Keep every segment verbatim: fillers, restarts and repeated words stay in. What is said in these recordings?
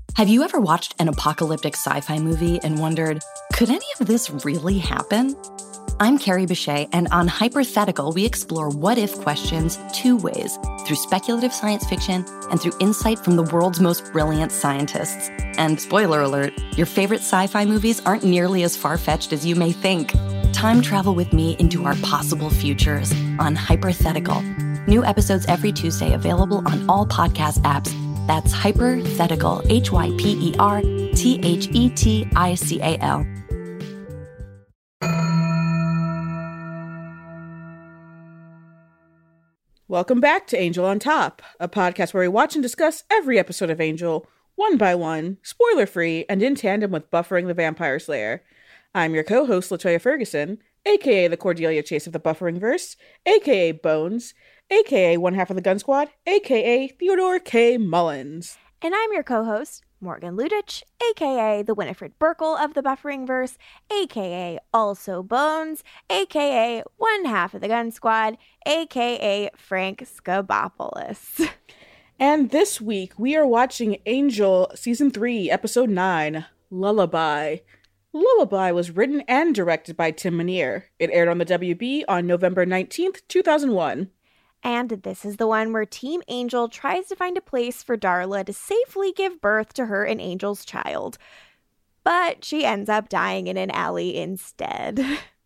Have you ever watched an apocalyptic sci-fi movie and wondered, could any of this really happen? I'm Carrie Bechet, and on Hypothetical, we explore what-if questions two ways, through speculative science fiction and through insight from the world's most brilliant scientists. And spoiler alert, your favorite sci-fi movies aren't nearly as far-fetched as you may think. Time travel with me into our possible futures on Hypothetical. New episodes every Tuesday, available on all podcast apps. That's Hypothetical, H Y P E R T H E T I C A L. Welcome back to Angel on Top, a podcast where we watch and discuss every episode of Angel, one by one, spoiler-free, and in tandem with Buffering the Vampire Slayer. I'm your co-host, LaToya Ferguson, aka the Cordelia Chase of the Buffering-verse, aka Bones, aka one half of the Gun Squad, aka Theodore K. Mullins. And I'm your co-host, Morgan Ludich, aka the Winifred Burkle of the Buffering-verse, aka also Bones, aka one half of the Gun Squad, aka Frank Scabopoulos. And this week, we are watching Angel Season three, Episode nine, Lullaby. Lullaby was written and directed by Tim Minear. It aired on the W B on November nineteenth, two thousand one. And this is the one where Team Angel tries to find a place for Darla to safely give birth to her and Angel's child. But she ends up dying in an alley instead.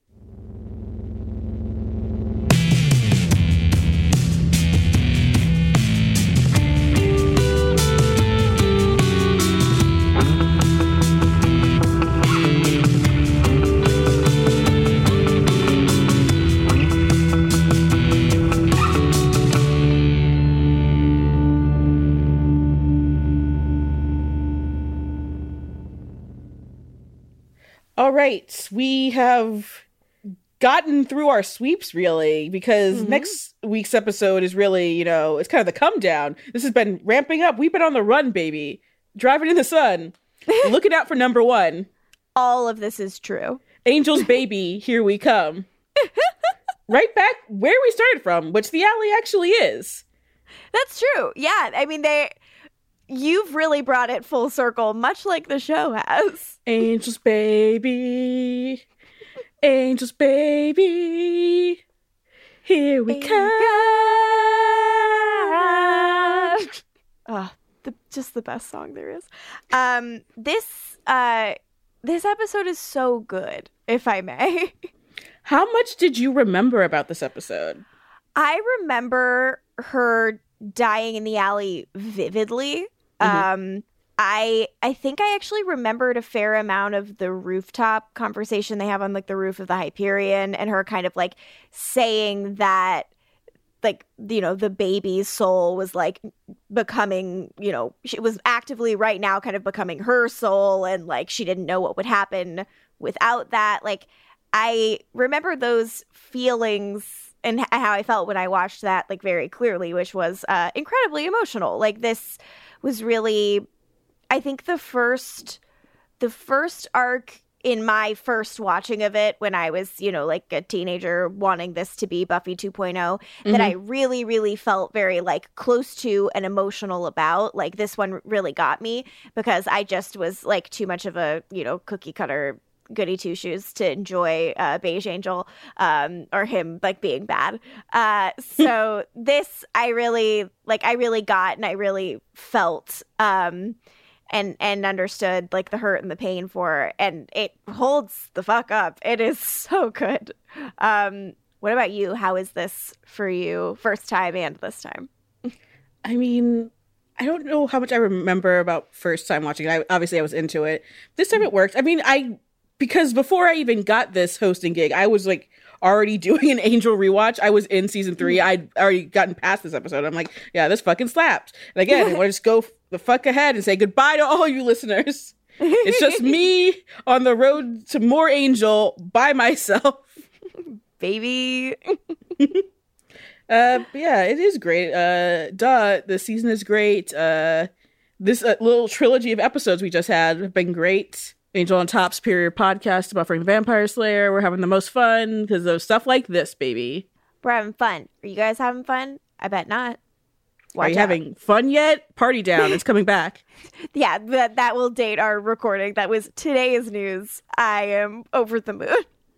All right, we have gotten through our sweeps, really, because mm-hmm. next week's episode is really, you know, it's kind of the come down. This has been ramping up. We've been on the run, baby. Driving in the sun. Looking out for number one. All of this is true. Angel's baby, here we come. Right back where we started from, which the alley actually is. That's true. Yeah, I mean, they... You've really brought it full circle, much like the show has. Angel's baby, Angel's baby, here we come. Oh, the, just the best song there is. Um, this uh, this episode is so good, if I may. How much did you remember about this episode? I remember her dying in the alley vividly. Mm-hmm. Um, I I think I actually remembered a fair amount of the rooftop conversation they have on like the roof of the Hyperion, and her kind of like saying that, like, you know, the baby's soul was like becoming, you know, she was actively right now kind of becoming her soul, and like she didn't know what would happen without that. Like, I remember those feelings and how I felt when I watched that, like, very clearly, which was uh, incredibly emotional. Like, this was really, I think the first, the first arc in my first watching of it when I was, you know, like a teenager wanting this to be Buffy two point oh, mm-hmm. that I really, really felt very, like, close to and emotional about. Like, this one really got me because I just was, like, too much of a, you know, cookie cutter goody two shoes to enjoy uh, Beige Angel um, or him, like, being bad. Uh, so this, I really, like, I really got and I really felt um, and and understood, like, the hurt and the pain for, and it holds the fuck up. It is so good. Um, what about you? How is this for you, first time and this time? I mean, I don't know how much I remember about first time watching it. I, obviously, I was into it. This time it worked. I mean, I... Because before I even got this hosting gig, I was, like, already doing an Angel rewatch. I was in season three. I'd already gotten past this episode. I'm like, yeah, this fucking slapped. And again, I want to just go the fuck ahead and say goodbye to all you listeners. It's just me on the road to more Angel by myself. Baby. uh, yeah, it is great. Uh, duh, the season is great. Uh, this uh, little trilogy of episodes we just had have been great. Angel on Top's period podcast, Buffering the Vampire Slayer. We're having the most fun because of stuff like this, baby. We're having fun. Are you guys having fun? I bet not. Are you out. having fun yet? Party down. It's coming back. Yeah, that that will date our recording. That was today's news. I am over the moon.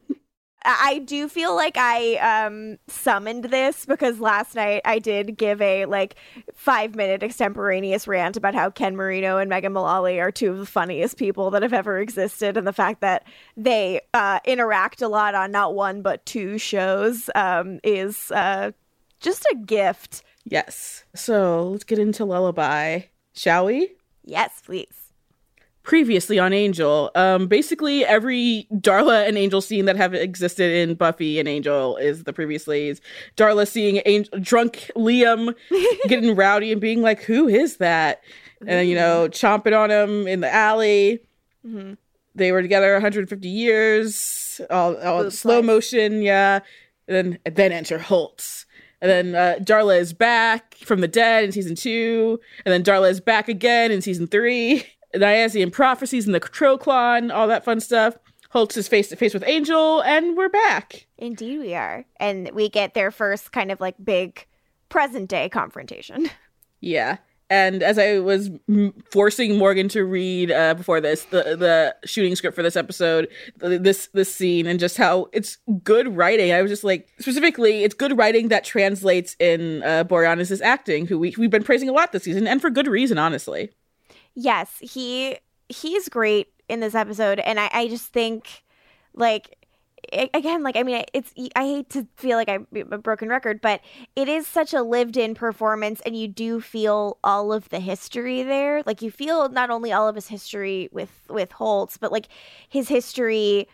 I do feel like I um, summoned this because last night I did give a like five minute extemporaneous rant about how Ken Marino and Megan Mullally are two of the funniest people that have ever existed, and the fact that they uh, interact a lot on not one but two shows um, is uh, just a gift. Yes. So let's get into Lullaby, shall we? Yes, please. Previously on Angel, um, basically every Darla and Angel scene that have existed in Buffy and Angel is the previously. Darla seeing Angel, drunk Liam getting rowdy and being like, who is that? And, you know, chomping on him in the alley. Mm-hmm. They were together one hundred fifty years, all, all slow motion, yeah. And then, and then enter Holtz. And then uh, Darla is back from the dead in season two. And then Darla is back again in season three. Niazian prophecies and the Troclon, all that fun stuff. Holtz is face to face with Angel, and we're back. Indeed, we are. And we get their first kind of like big present day confrontation. Yeah. And as I was m- forcing Morgan to read uh, before this, the the shooting script for this episode, th- this this scene, and just how it's good writing, I was just like, specifically, it's good writing that translates in uh, Boreanaz's acting, who we, we've been praising a lot this season, and for good reason, honestly. Yes, he he's great in this episode, and I, I just think, like, again, like, I mean, it's I hate to feel like I'm a broken record, but it is such a lived-in performance, and you do feel all of the history there. Like, you feel not only all of his history with, with Holtz, but, like, his history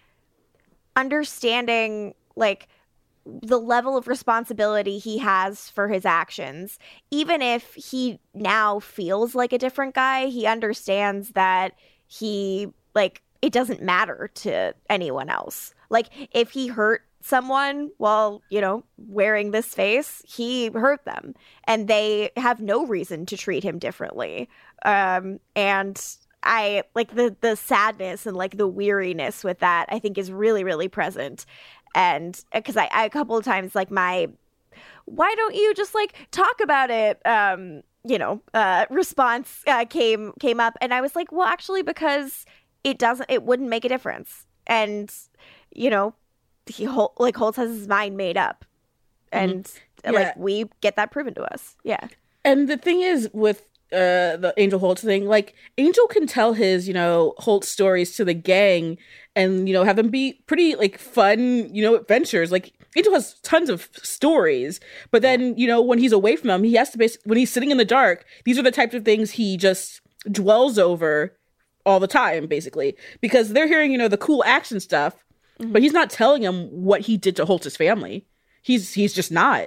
understanding, like, the level of responsibility he has for his actions. Even if he now feels like a different guy, he understands that he, like, it doesn't matter to anyone else. Like, if he hurt someone while, you know, wearing this face, he hurt them. And they have no reason to treat him differently. Um, and I, like, the, the sadness and, like, the weariness with that, I think is really, really present. And because I, I a couple of times, like, my, why don't you just, like, talk about it, um, you know, uh, response uh, came came up. And I was like, well, actually, because it doesn't, it wouldn't make a difference. And, you know, he, like, Holtz has his mind made up. And, mm-hmm. yeah. like, we get that proven to us. Yeah. And the thing is with uh, the Angel Holtz thing, like, Angel can tell his, you know, Holtz stories to the gang and, you know, have them be pretty, like, fun, you know, adventures. Like, Angel has tons of stories, but then, you know, when he's away from them, he has to basically, when he's sitting in the dark, these are the types of things he just dwells over all the time, basically, because they're hearing, you know, the cool action stuff, mm-hmm. but he's not telling them what he did to Holtz's family. He's, he's just not.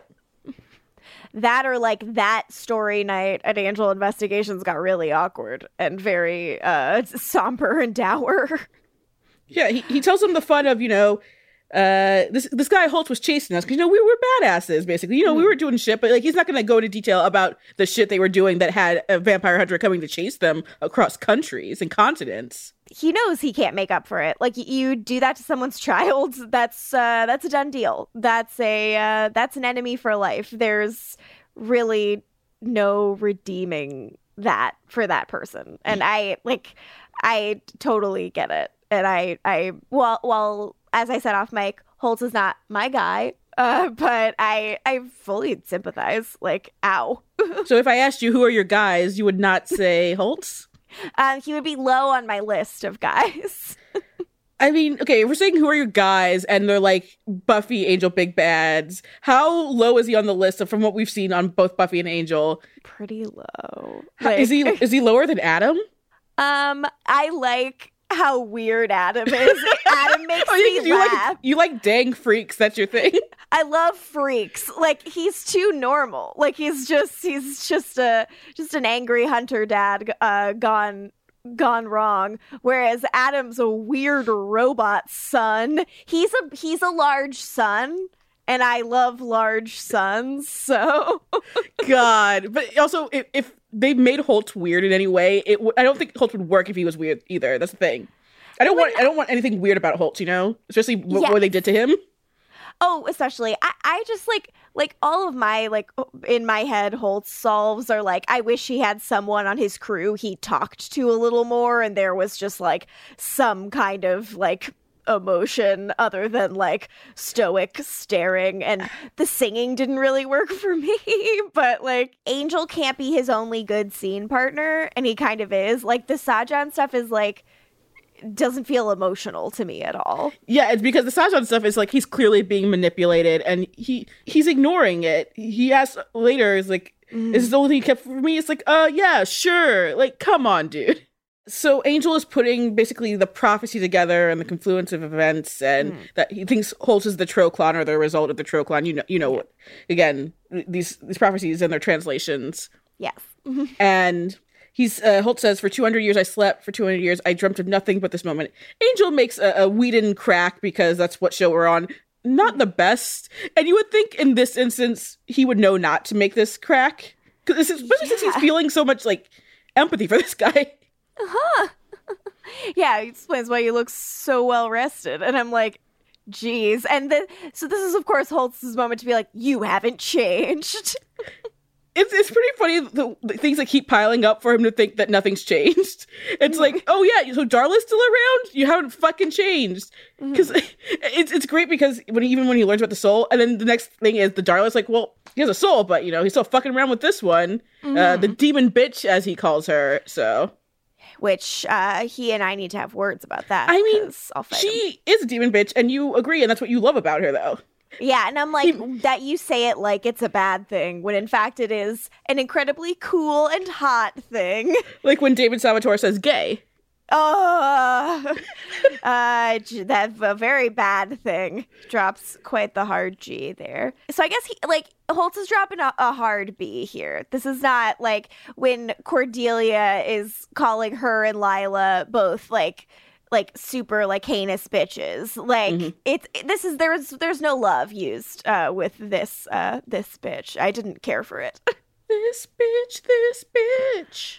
That or, like, that story night at Angel Investigations got really awkward and very uh, somber and dour. Yeah, he, he tells them the fun of, you know, uh, this this guy Holtz was chasing us because, you know, we were badasses, basically. You know, mm. we were doing shit, but, like, he's not going to go into detail about the shit they were doing that had a vampire hunter coming to chase them across countries and continents. He knows he can't make up for it. Like, you do that to someone's child, that's uh, that's a done deal. That's a uh, that's an enemy for life. There's really no redeeming that for that person. And I, like, I totally get it. And I, I, well, well, as I said off mic, Holtz is not my guy, uh, but I, I fully sympathize. Like, ow. So if I asked you who are your guys, you would not say Holtz? Um, he would be low on my list of guys. I mean, okay, if we're saying who are your guys, and they're like Buffy, Angel, big bads, how low is he on the list of, from what we've seen on both Buffy and Angel? Pretty low. How, like, is he is he lower than Adam? Um, I like how weird Adam is. Adam makes oh, you, me you laugh. Like, you like dang freaks, that's your thing? I love freaks. Like, he's too normal. Like, he's just he's just a just an angry hunter dad uh, gone gone wrong. Whereas Adam's a weird robot son. He's a he's a large son. And I love large sons, so... God. But also, if, if they made Holtz weird in any way, it w- I don't think Holtz would work if he was weird either. That's the thing. I don't want I don't want anything weird about Holtz, you know? Especially w- yes. what they did to him. Oh, especially I, I just like like all of my like in my head Holtz solves are like I wish he had someone on his crew he talked to a little more and there was just like some kind of like emotion other than like stoic staring, and the singing didn't really work for me. But like Angel can't be his only good scene partner, and he kind of is. Like the Sajan stuff is like doesn't feel emotional to me at all. Yeah, it's because the Sajan stuff is like he's clearly being manipulated and he he's ignoring it. He asks later, is like, mm. is this the only thing you kept for me? It's like, uh yeah, sure. Like, come on, dude. So Angel is putting basically the prophecy together and the confluence of events, and mm. that he thinks Holtz is the Troclon or the result of the Troclon. You know, you know what? Again, these these prophecies and their translations. Yes. And he's uh, Holtz says, "For two hundred years I slept. For two hundred years I dreamt of nothing but this moment." Angel makes a, a Whedon crack because that's what show we're on. Not the best, and you would think in this instance he would know not to make this crack, because especially yeah. since he's feeling so much like empathy for this guy. Huh. Yeah, he explains why you look so well rested. And I'm like, geez. And the, so this is, of course, Holtz's moment to be like, you haven't changed. It's it's pretty funny, the, the things that keep piling up for him to think that nothing's changed. It's like, oh yeah, so Darla's still around? You haven't fucking changed. Because mm-hmm. it's it's great because when he, even when he learns about the soul, and then the next thing is the Darla's like, well, he has a soul, but, you know, he's still fucking around with this one. Mm-hmm. Uh, the demon bitch, as he calls her, so... Which uh, he and I need to have words about that. I mean, I'll fight she him. is a demon bitch, and you agree, and that's what you love about her, though. Yeah, and I'm like, he, that you say it like it's a bad thing, when in fact it is an incredibly cool and hot thing. Like when David Salvatore says gay. Oh, uh, that's a very bad thing. Drops quite the hard G there. So I guess he, like, Holtz is dropping a, a hard B here. This is not like when Cordelia is calling her and Lila both like, like super like heinous bitches. Like mm-hmm. it's this is there's there's no love used uh, with this uh, this bitch. I didn't care for it. This bitch, this bitch.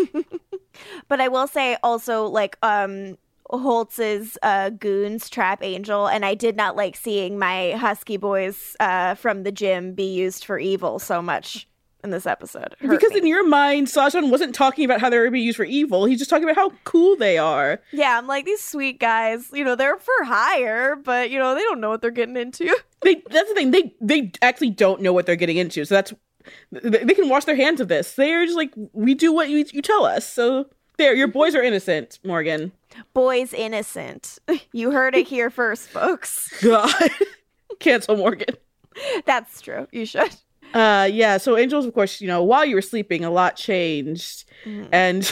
But I will say also, like, um, Holtz's uh, goons trap Angel, and I did not like seeing my husky boys uh, from the gym be used for evil so much in this episode. Hurt because me. In your mind, Sajan wasn't talking about how they were being used for evil. He's just talking about how cool they are. Yeah, I'm like, these sweet guys, you know, they're for hire, but, you know, they don't know what they're getting into. They That's the thing. They, they actually don't know what they're getting into, so that's... They can wash their hands of this. They're just like, we do what you, you tell us. So there, your boys are innocent, Morgan. Boys innocent. You heard it here first, folks. God. Cancel Morgan. That's true. You should. Uh, yeah, so Angels, of course, you know, while you were sleeping, a lot changed. Mm. And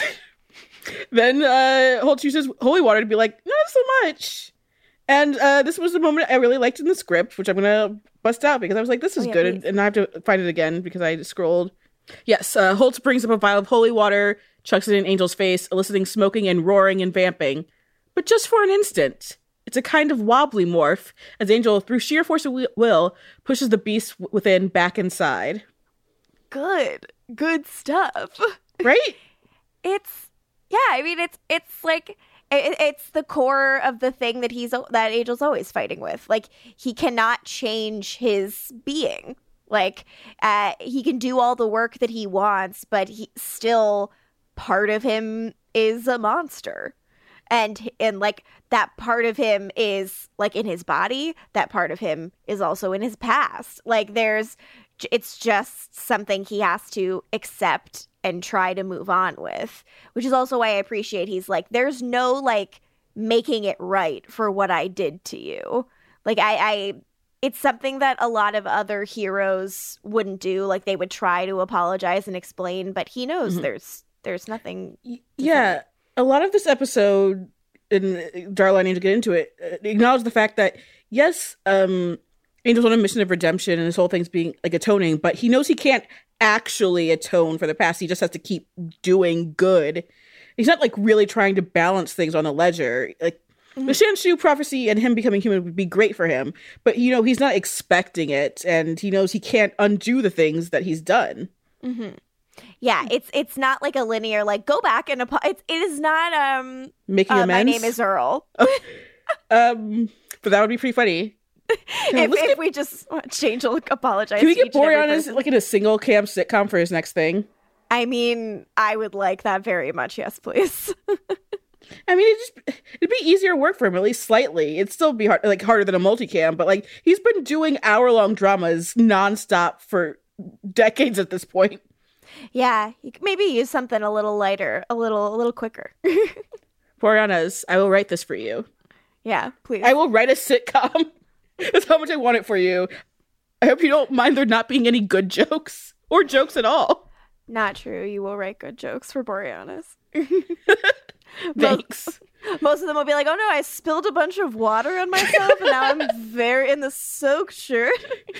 then uh, Holtz uses holy water to be like, not so much. And uh, this was the moment I really liked in the script, which I'm going to bust out because I was like, this is oh, yeah, good. And, and I have to find it again because I scrolled. Yes, uh, Holtz brings up a vial of holy water, chucks it in Angel's face, eliciting smoking and roaring and vamping. But just for an instant. It's a kind of wobbly morph as Angel, through sheer force of will, pushes the beast within back inside. Good. Good stuff. Right? It's, yeah, I mean, it's it's like... It's the core of the thing that he's that Angel's always fighting with. Like, he cannot change his being. Like, uh, he can do all the work that he wants, but he still, part of him is a monster. And, and like, that part of him is, like, in his body. That part of him is also in his past. Like, there's, it's just something he has to accept and try to move on with, which is also why I appreciate he's like, there's no like making it right for what I did to you. Like I, I, it's something that a lot of other heroes wouldn't do. Like they would try to apologize and explain, but he knows mm-hmm. there's, there's nothing. Yeah. Say. A lot of this episode, and Darla, I need to get into it, acknowledge the fact that yes, um, Angel's on a mission of redemption and this whole thing's being like atoning, but he knows he can't actually atone for the past. He just has to keep doing good. He's not like really trying to balance things on the ledger. Like mm-hmm. the Shanshu prophecy and him becoming human would be great for him, but you know, he's not expecting it and he knows he can't undo the things that he's done. Mm-hmm. Yeah, it's it's not like a linear like go back and apo- it's it is not um making uh, amends. My name is Earl. Oh. um, but that would be pretty funny. if, let's if get- we just change, will apologize. Can we to get each and every Boreanaz person. like in a single cam sitcom for his next thing? I mean, I would like that very much. Yes, please. I mean, it just it'd be easier work for him, at least slightly. It'd still be hard, like harder than a multicam, but like he's been doing hour long dramas nonstop for decades at this point. Yeah, you could maybe use something a little lighter, a little, a little quicker. Boreanaz, I will write this for you. Yeah, please. I will write a sitcom. That's how much I want it for you. I hope you don't mind there not being any good jokes or jokes at all. Not true. You will write good jokes for Boreanaz. Thanks. Most, most of them will be like, "Oh no, I spilled a bunch of water on myself, and now I'm very in the soaked shirt."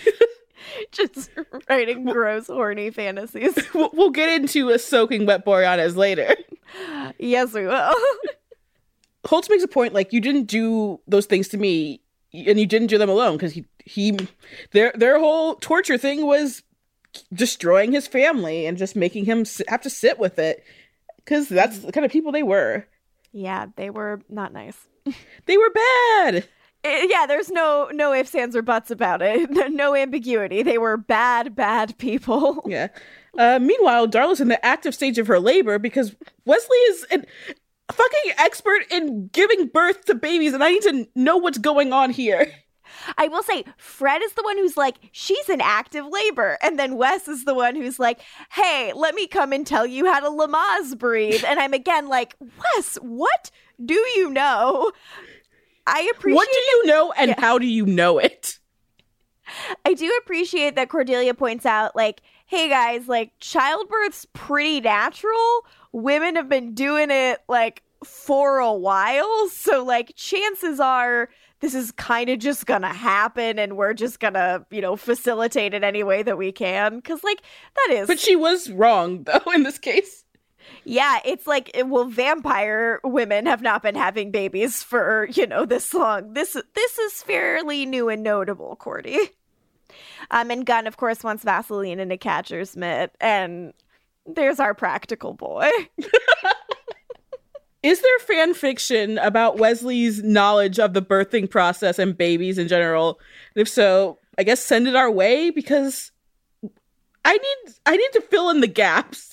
Just writing gross, horny fantasies. We'll, we'll get into a soaking wet Boreanaz later. Yes, we will. Holtz makes a point like you didn't do those things to me, and you didn't do them alone because he he their their whole torture thing was destroying his family and just making him s- have to sit with it because that's the kind of people they were. Yeah, they were not nice. They were bad. Eh, yeah, there's no no ifs, ands, or buts about it. No ambiguity. They were bad, bad people. Yeah. Uh, meanwhile, Darla's in the active stage of her labor because Wesley is an fucking expert in giving birth to babies, and I need to know what's going on here. I will say, Fred is the one who's like, she's in active labor. And then Wes is the one who's like, hey, let me come and tell you how to Lamaze breathe. And I'm again like, Wes, what do you know? I appreciate What do you know, and Yeah. how do you know it? I do appreciate that Cordelia points out, like, hey guys, like, childbirth's pretty natural. Women have been doing it, like, for a while. So, like, chances are this is kind of just gonna happen and we're just gonna, you know, facilitate it any way that we can. Because, like, that is... But she was wrong, though, in this case. Yeah, it's like, well, vampire women have not been having babies for, you know, this long. This this is fairly new and notable, Cordy. Um, and Gunn, of course, wants Vaseline in a catcher's mitt, and there's our practical boy. Is there fan fiction about Wesley's knowledge of the birthing process and babies in general? And if so, I guess send it our way, because I need I need to fill in the gaps.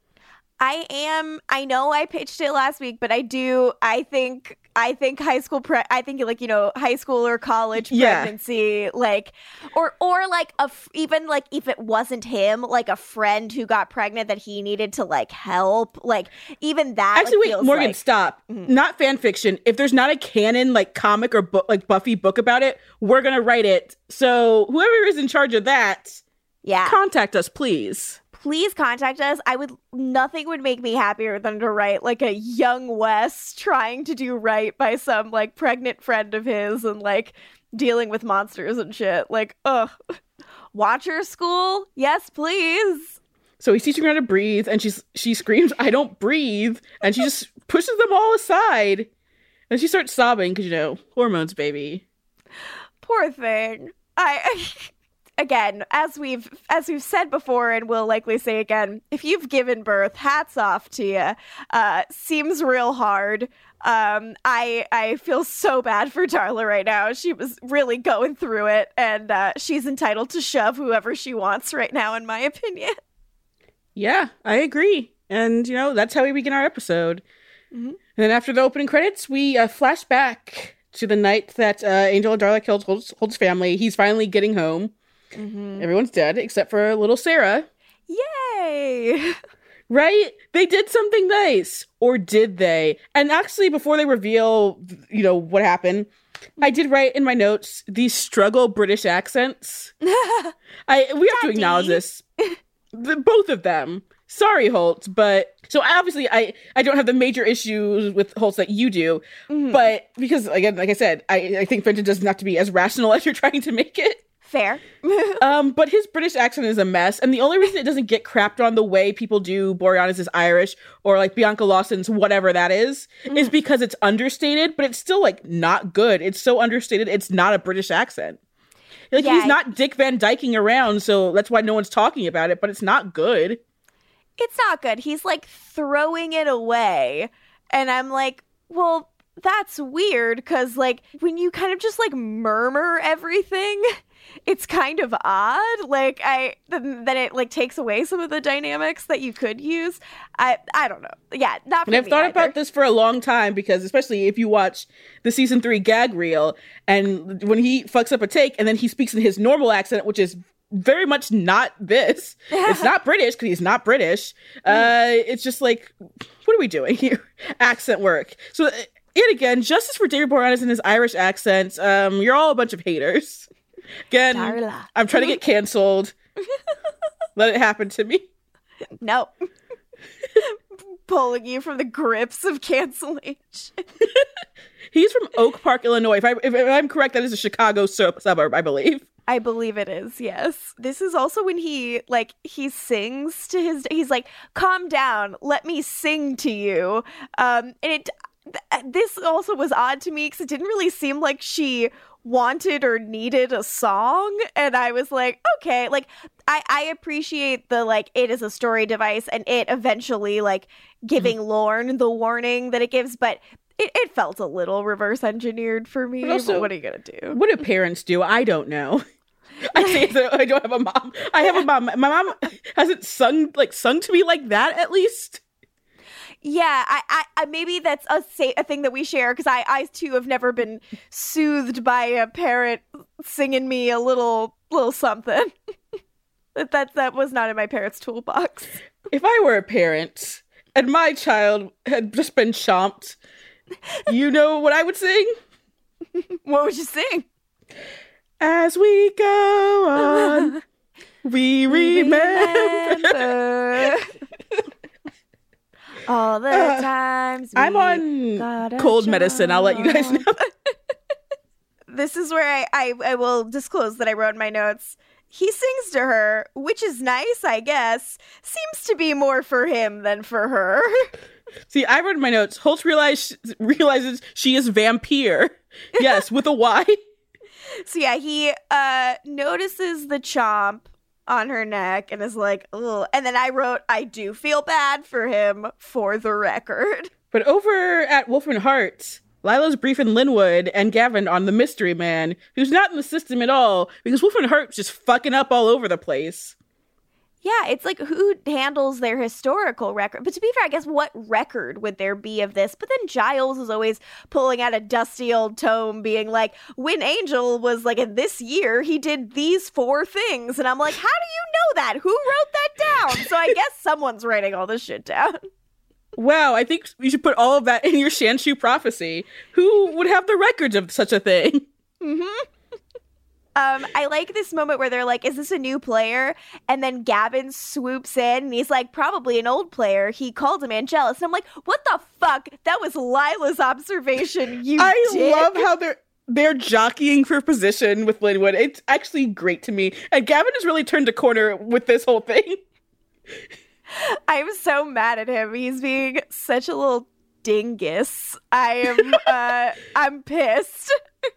I am, I know I pitched it last week, but I do, I think, I think high school, pre- I think like, you know, high school or college Yeah. pregnancy, like, or, or like a, f- even like if it wasn't him, like a friend who got pregnant that he needed to like help, like even that. Actually, like, wait, feels Morgan, like- stop. Not fan fiction. If there's not a canon, like, comic or book, like Buffy book about it, we're going to write it. So whoever is in charge of that, Yeah. contact us, please. Please contact us. I would, nothing would make me happier than to write like a young Wes trying to do right by some like pregnant friend of his and like dealing with monsters and shit. Like, ugh. Watcher school? Yes, please. So he's teaching her how to breathe, and she's she screams, "I don't breathe," and she just pushes them all aside, and she starts sobbing because, you know, hormones, baby. Poor thing. I again, as we've as we've said before and will likely say again, if you've given birth, hats off to you. Uh, seems real hard. Um, I I feel so bad for Darla right now. She was really going through it, and uh, she's entitled to shove whoever she wants right now, in my opinion. Yeah, I agree. And, you know, that's how we begin our episode. Mm-hmm. And then after the opening credits, we uh, flash back to the night that uh, Angel and Darla killed Holt's, Holt's family. He's finally getting home. Mm-hmm. Everyone's dead except for little Sarah. Yay! Right? They did something nice. Or did they? And actually, before they reveal, you know, what happened, I did write in my notes these struggle British accents. I We have to Daddy. acknowledge this. The, both of them. Sorry, Holt, but... So obviously, I, I don't have the major issues with Holtz that you do. Mhm. But because, again, like I said, I, I think Fenton doesn't have to be as rational as you're trying to make it. Fair. Um, but his British accent is a mess, and the only reason it doesn't get crapped on the way people do Boreanaz's Irish or like Bianca Lawson's whatever that is, Mm. is because it's understated, but it's still like not good. It's so understated, it's not a British accent. Like Yeah, he's I- not Dick Van Dyking around, so that's why no one's talking about it. But it's not good. It's not good. He's like throwing it away. And I'm like, well, that's weird because, like, when you kind of just, like, murmur everything, it's kind of odd. Like, I, then, then it, like, takes away some of the dynamics that you could use. I I don't know. Yeah, not for And I've me thought either. about this for a long time because, especially if you watch the season three gag reel, and when he fucks up a take and then he speaks in his normal accent, which is very much not this. It's not British because he's not British. Uh, it's just like, what are we doing here? Accent work. So, uh, yet again, justice for David Boreanaz and his Irish accent. Um, you're all a bunch of haters. Again, Darla. I'm trying to get canceled. Let it happen to me. Nope. Pulling you from the grips of cancellation. He's from Oak Park, Illinois. If, I, if I'm correct, that is a Chicago sub- suburb, I believe. I believe it is, yes. This is also when he, like, he sings to his, he's like, calm down, let me sing to you. Um, and it, th- this also was odd to me because it didn't really seem like she wanted or needed a song. And I was like, okay, like, I, I appreciate the, like, it is a story device and it eventually, like, giving mm-hmm. Lorne the warning that it gives, but it, it felt a little reverse engineered for me. But also, but what are you going to do? What do parents do? I don't know. I say that I don't have a mom. I have a mom. My mom hasn't sung like sung to me like that, at least. Yeah, I, I, I maybe that's a say, a thing that we share because I, I too have never been soothed by a parent singing me a little, little something. that that that was not in my parents' toolbox. If I were a parent and my child had just been chomped, you know what I would sing? What would you sing? As we go on, we remember, remember. all the uh, times we I'm on cold medicine. I'll let you guys know. This is where I, I, I will disclose that I wrote in my notes. He sings to her, which is nice, I guess. Seems to be more for him than for her. See, I wrote in my notes, Holtz realize, realizes she is vampire. Yes, with a Y. So yeah, he uh, notices the chomp on her neck and is like, ugh. And then I wrote, I do feel bad for him, for the record. But over at Wolf and Hart, Lila's briefing Linwood and Gavin on the mystery man, who's not in the system at all, because Wolf and Hart's just fucking up all over the place. Yeah, it's like, who handles their historical record? But to be fair, I guess what record would there be of this? But then Giles is always pulling out a dusty old tome being like, when Angel was like, in this year, he did these four things. And I'm like, how do you know that? Who wrote that down? So I guess someone's writing all this shit down. Wow, I think you should put all of that in your Shanshu prophecy. Who would have the records of such a thing? Mm-hmm. Um, I like this moment where they're like, is this a new player? And then Gavin swoops in and he's like, probably an old player. He called him Angelus. And I'm like, what the fuck? That was Lila's observation, you I dick. love how they're they're jockeying for position with Linwood. It's actually great to me. And Gavin has really turned a corner with this whole thing. I'm so mad at him. He's being such a little dingus. I am, uh, I'm pissed.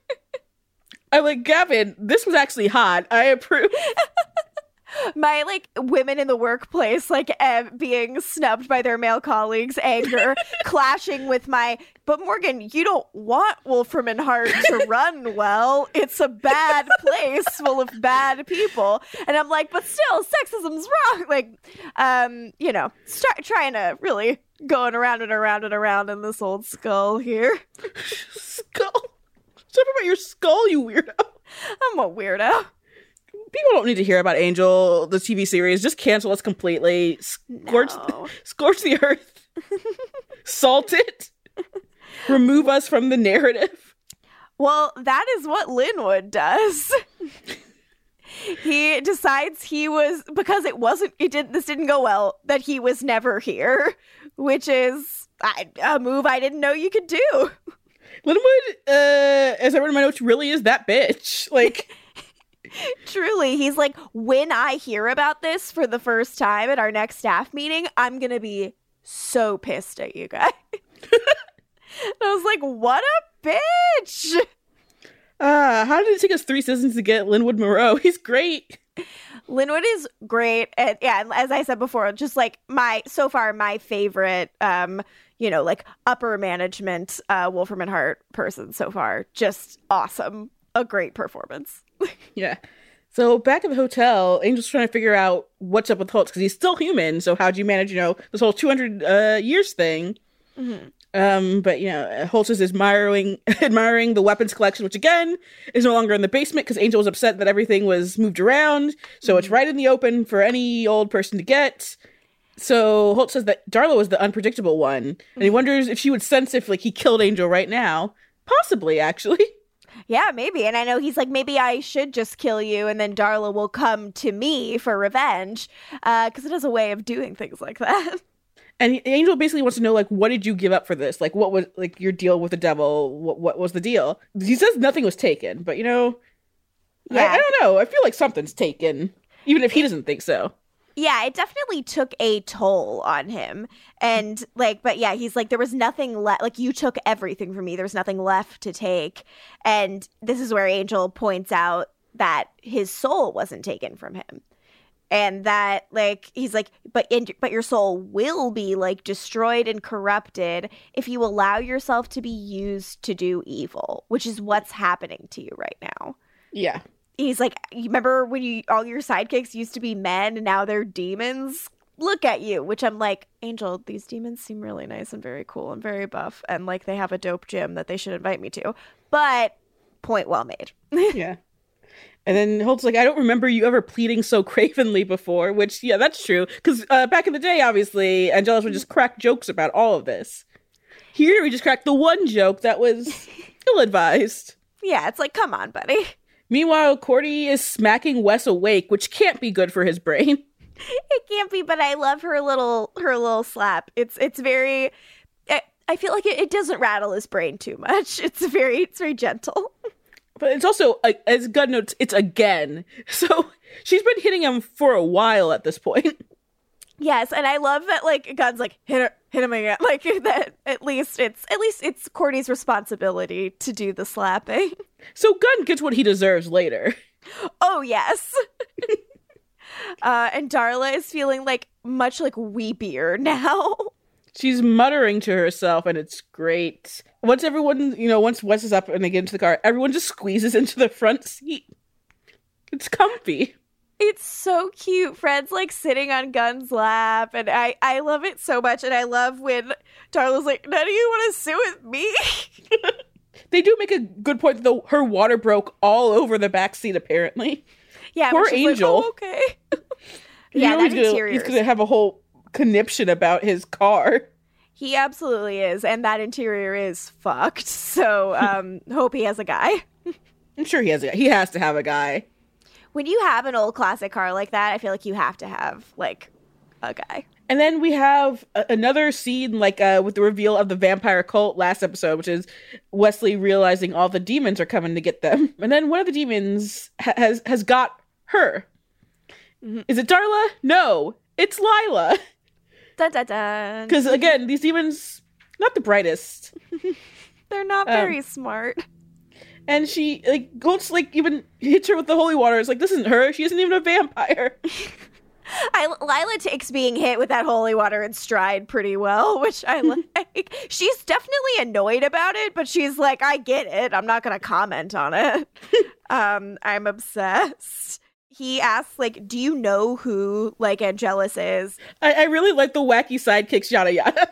I'm like, Gavin, this was actually hot. I approve. My, like, women in the workplace, like, uh, being snubbed by their male colleagues' anger, clashing with my, but Morgan, you don't want Wolfram and Hart to run well. It's a bad place full of bad people. And I'm like, but still, sexism's wrong. Like, um, you know, start trying to really going around and around and around in this old skull here. Skull? Stop about your skull, you weirdo. I'm a weirdo. People don't need to hear about Angel, the T V series. Just cancel us completely. Scorch, no. scorch the earth. Salt it. Remove us from the narrative. Well, that is what Linwood does. He decides he was, because it wasn't, it did, this didn't go well, that he was never here, which is I, a move I didn't know you could do. Linwood, uh, as I wrote in my notes, really is that bitch. Like, truly, he's like, when I hear about this for the first time at our next staff meeting, I'm gonna be so pissed at you guys. And I was like, what a bitch. Uh, how did it take us three seasons to get Linwood Moreau? He's great. Linwood is great. And yeah, as I said before, just like my, so far, my favorite, um, you know, like upper management uh, Wolfram and Hart person so far. Just awesome. A great performance. Yeah. So back at the hotel, Angel's trying to figure out what's up with Holtz because he's still human. So how'd you manage, you know, this whole two hundred uh, years thing? Mm-hmm. Um, but, you know, Holtz is admiring, admiring the weapons collection, which again is no longer in the basement because Angel was upset that everything was moved around. So mm-hmm. it's right in the open for any old person to get. So Holtz says that Darla was the unpredictable one. Mm-hmm. And he wonders if she would sense if, like, he killed Angel right now. Possibly, actually. Yeah, maybe. And I know he's like, maybe I should just kill you and then Darla will come to me for revenge. Because uh, it has a way of doing things like that. And he, Angel basically wants to know, like, what did you give up for this? Like, what was, like, your deal with the devil? What what was the deal? He says nothing was taken, but, you know, yeah. I, I don't know. I feel like something's taken, even if he doesn't think so. Yeah, it definitely took a toll on him. And, like, but yeah, he's like, there was nothing left. Like, you took everything from me. There was nothing left to take. And this is where Angel points out that his soul wasn't taken from him. And that, like, he's like, but in, but your soul will be, like, destroyed and corrupted if you allow yourself to be used to do evil, which is what's happening to you right now. Yeah. He's like, you remember when you all your sidekicks used to be men and now they're demons? Look at you. Which I'm like, Angel, these demons seem really nice and very cool and very buff. And, like, they have a dope gym that they should invite me to. But point well made. Yeah. And then Holt's like, I don't remember you ever pleading so cravenly before, which, yeah, that's true. Because uh, back in the day, obviously, Angelus would just crack jokes about all of this. Here, we just cracked the one joke that was ill-advised. Yeah, it's like, come on, buddy. Meanwhile, Cordy is smacking Wes awake, which can't be good for his brain. It can't be, but I love her little her little slap. It's it's very, I, I feel like it, it doesn't rattle his brain too much. It's very, it's very gentle. But it's also, as Gunn notes, it's again. So she's been hitting him for a while at this point. Yes, and I love that, like, Gunn's like, hit her, hit him again. Like, that at least it's, at least it's Cordy's responsibility to do the slapping. So Gunn gets what he deserves later. Oh, yes. uh, and Darla is feeling, like, much, like, weepier now. She's muttering to herself, and it's great. Once everyone, you know, once Wes is up and they get into the car, everyone just squeezes into the front seat. It's comfy. It's so cute. Fred's, like, sitting on Gunn's lap, and I, I love it so much. And I love when Darla's like, none of you want to sit with me? They do make a good point, though. Her water broke all over the back seat, apparently. Yeah, poor Angel. Like, oh, okay. Yeah, that interior. He's going to have a whole conniption about his car. He absolutely is, and that interior is fucked. So, um, hope he has a guy. I'm sure he has a guy. He has to have a guy. When you have an old classic car like that, I feel like you have to have, like, a guy. And then we have a- another scene, like, uh, with the reveal of the vampire cult last episode, which is Wesley realizing all the demons are coming to get them. And then one of the demons ha- has has got her. Mm-hmm. Is it Darla? No, it's Lila. Dun, dun, dun. Because, again, these demons, not the brightest. They're not very um, smart. And she, like, goes, like, even hits her with the holy water. It's like, this isn't her. She isn't even a vampire. I, Lila takes being hit with that holy water in stride pretty well, which I like. She's definitely annoyed about it, but she's like, I get it. I'm not going to comment on it. um, I'm obsessed. He asks, like, do you know who, like, Angelus is? I, I really like the wacky sidekicks, yada yada.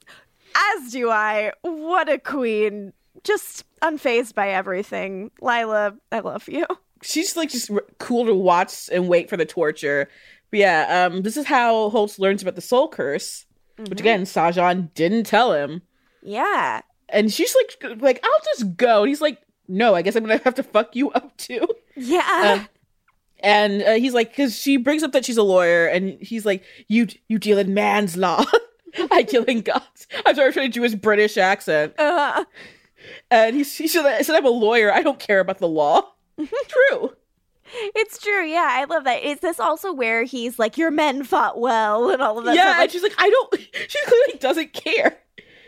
As do I. What a queen. Just unfazed by everything. Lila, I love you. She's, like, just cool to watch and wait for the torture. But yeah, um, this is how Holtz learns about the soul curse, mm-hmm. which, again, Sajan didn't tell him. Yeah. And she's like, like, I'll just go. And he's like, no, I guess I'm going to have to fuck you up, too. Yeah. Um, and uh, he's like, because she brings up that she's a lawyer, and he's like, you you deal in man's law. I deal in God's. I'm sorry, I'm trying to do his British accent. Uh-huh. And he's, he said, I said, I'm a lawyer. I don't care about the law. True. It's true. Yeah, I love that. Is this also where he's like, your men fought well and all of that yeah, stuff? Like, and she's like, I don't, she clearly doesn't care.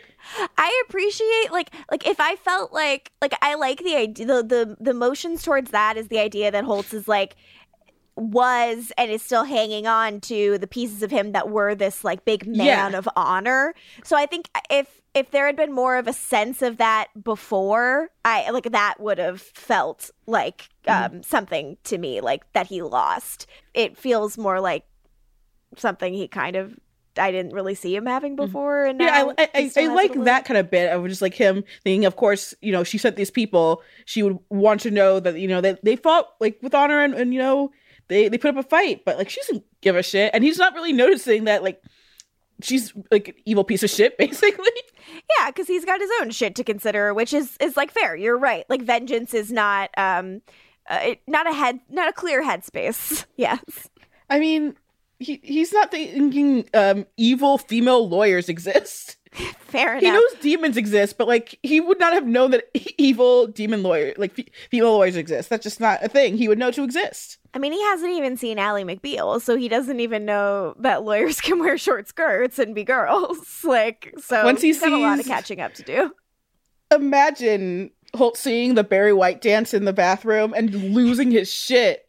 I appreciate, like, like if I felt like, like, I like the idea, the, the, the motions towards that is the idea that Holtz is like, was and is still hanging on to the pieces of him that were this like big man Yeah. of honor. So I think if if there had been more of a sense of that before, I like that would have felt like um, mm. something to me, like that he lost. It feels more like something he kind of I didn't really see him having before. And yeah, I I, I like that kind of bit of just like him thinking, of course, you know, she sent these people. She would want to know that, you know, that they, they fought like with honor and, and you know, they, they put up a fight, but like she doesn't give a shit. And he's not really noticing that like she's like an evil piece of shit, basically. Yeah, because he's got his own shit to consider, which is is like fair. You're right. Like vengeance is not um uh, it, not a head not a clear headspace. Yes. I mean, he he's not thinking um evil female lawyers exist. Fair enough. He knows demons exist, but like he would not have known that evil demon lawyer like f- female lawyers exist. That's just not a thing he would know to exist. I mean, he hasn't even seen Ally McBeal, so he doesn't even know that lawyers can wear short skirts and be girls. Like, so once he he's sees, got a lot of catching up to do. Imagine Holt seeing the Barry White dance in the bathroom and losing his shit.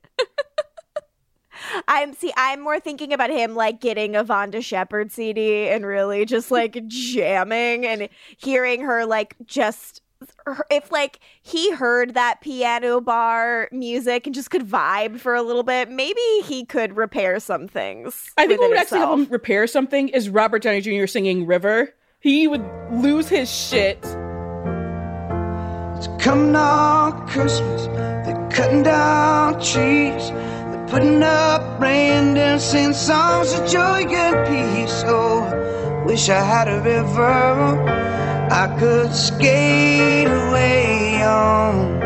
I'm see. I'm more thinking about him like getting a Vonda Shepard C D and really just like jamming and hearing her like just if like he heard that piano bar music and just could vibe for a little bit, maybe he could repair some things. I think what would himself. actually help him repair something is Robert Downey Junior singing River. He would lose his shit. It's coming on Christmas. They're cutting down trees. They're putting up reindeer, singing songs of joy and peace. Oh, wish I had a river I could skate away on.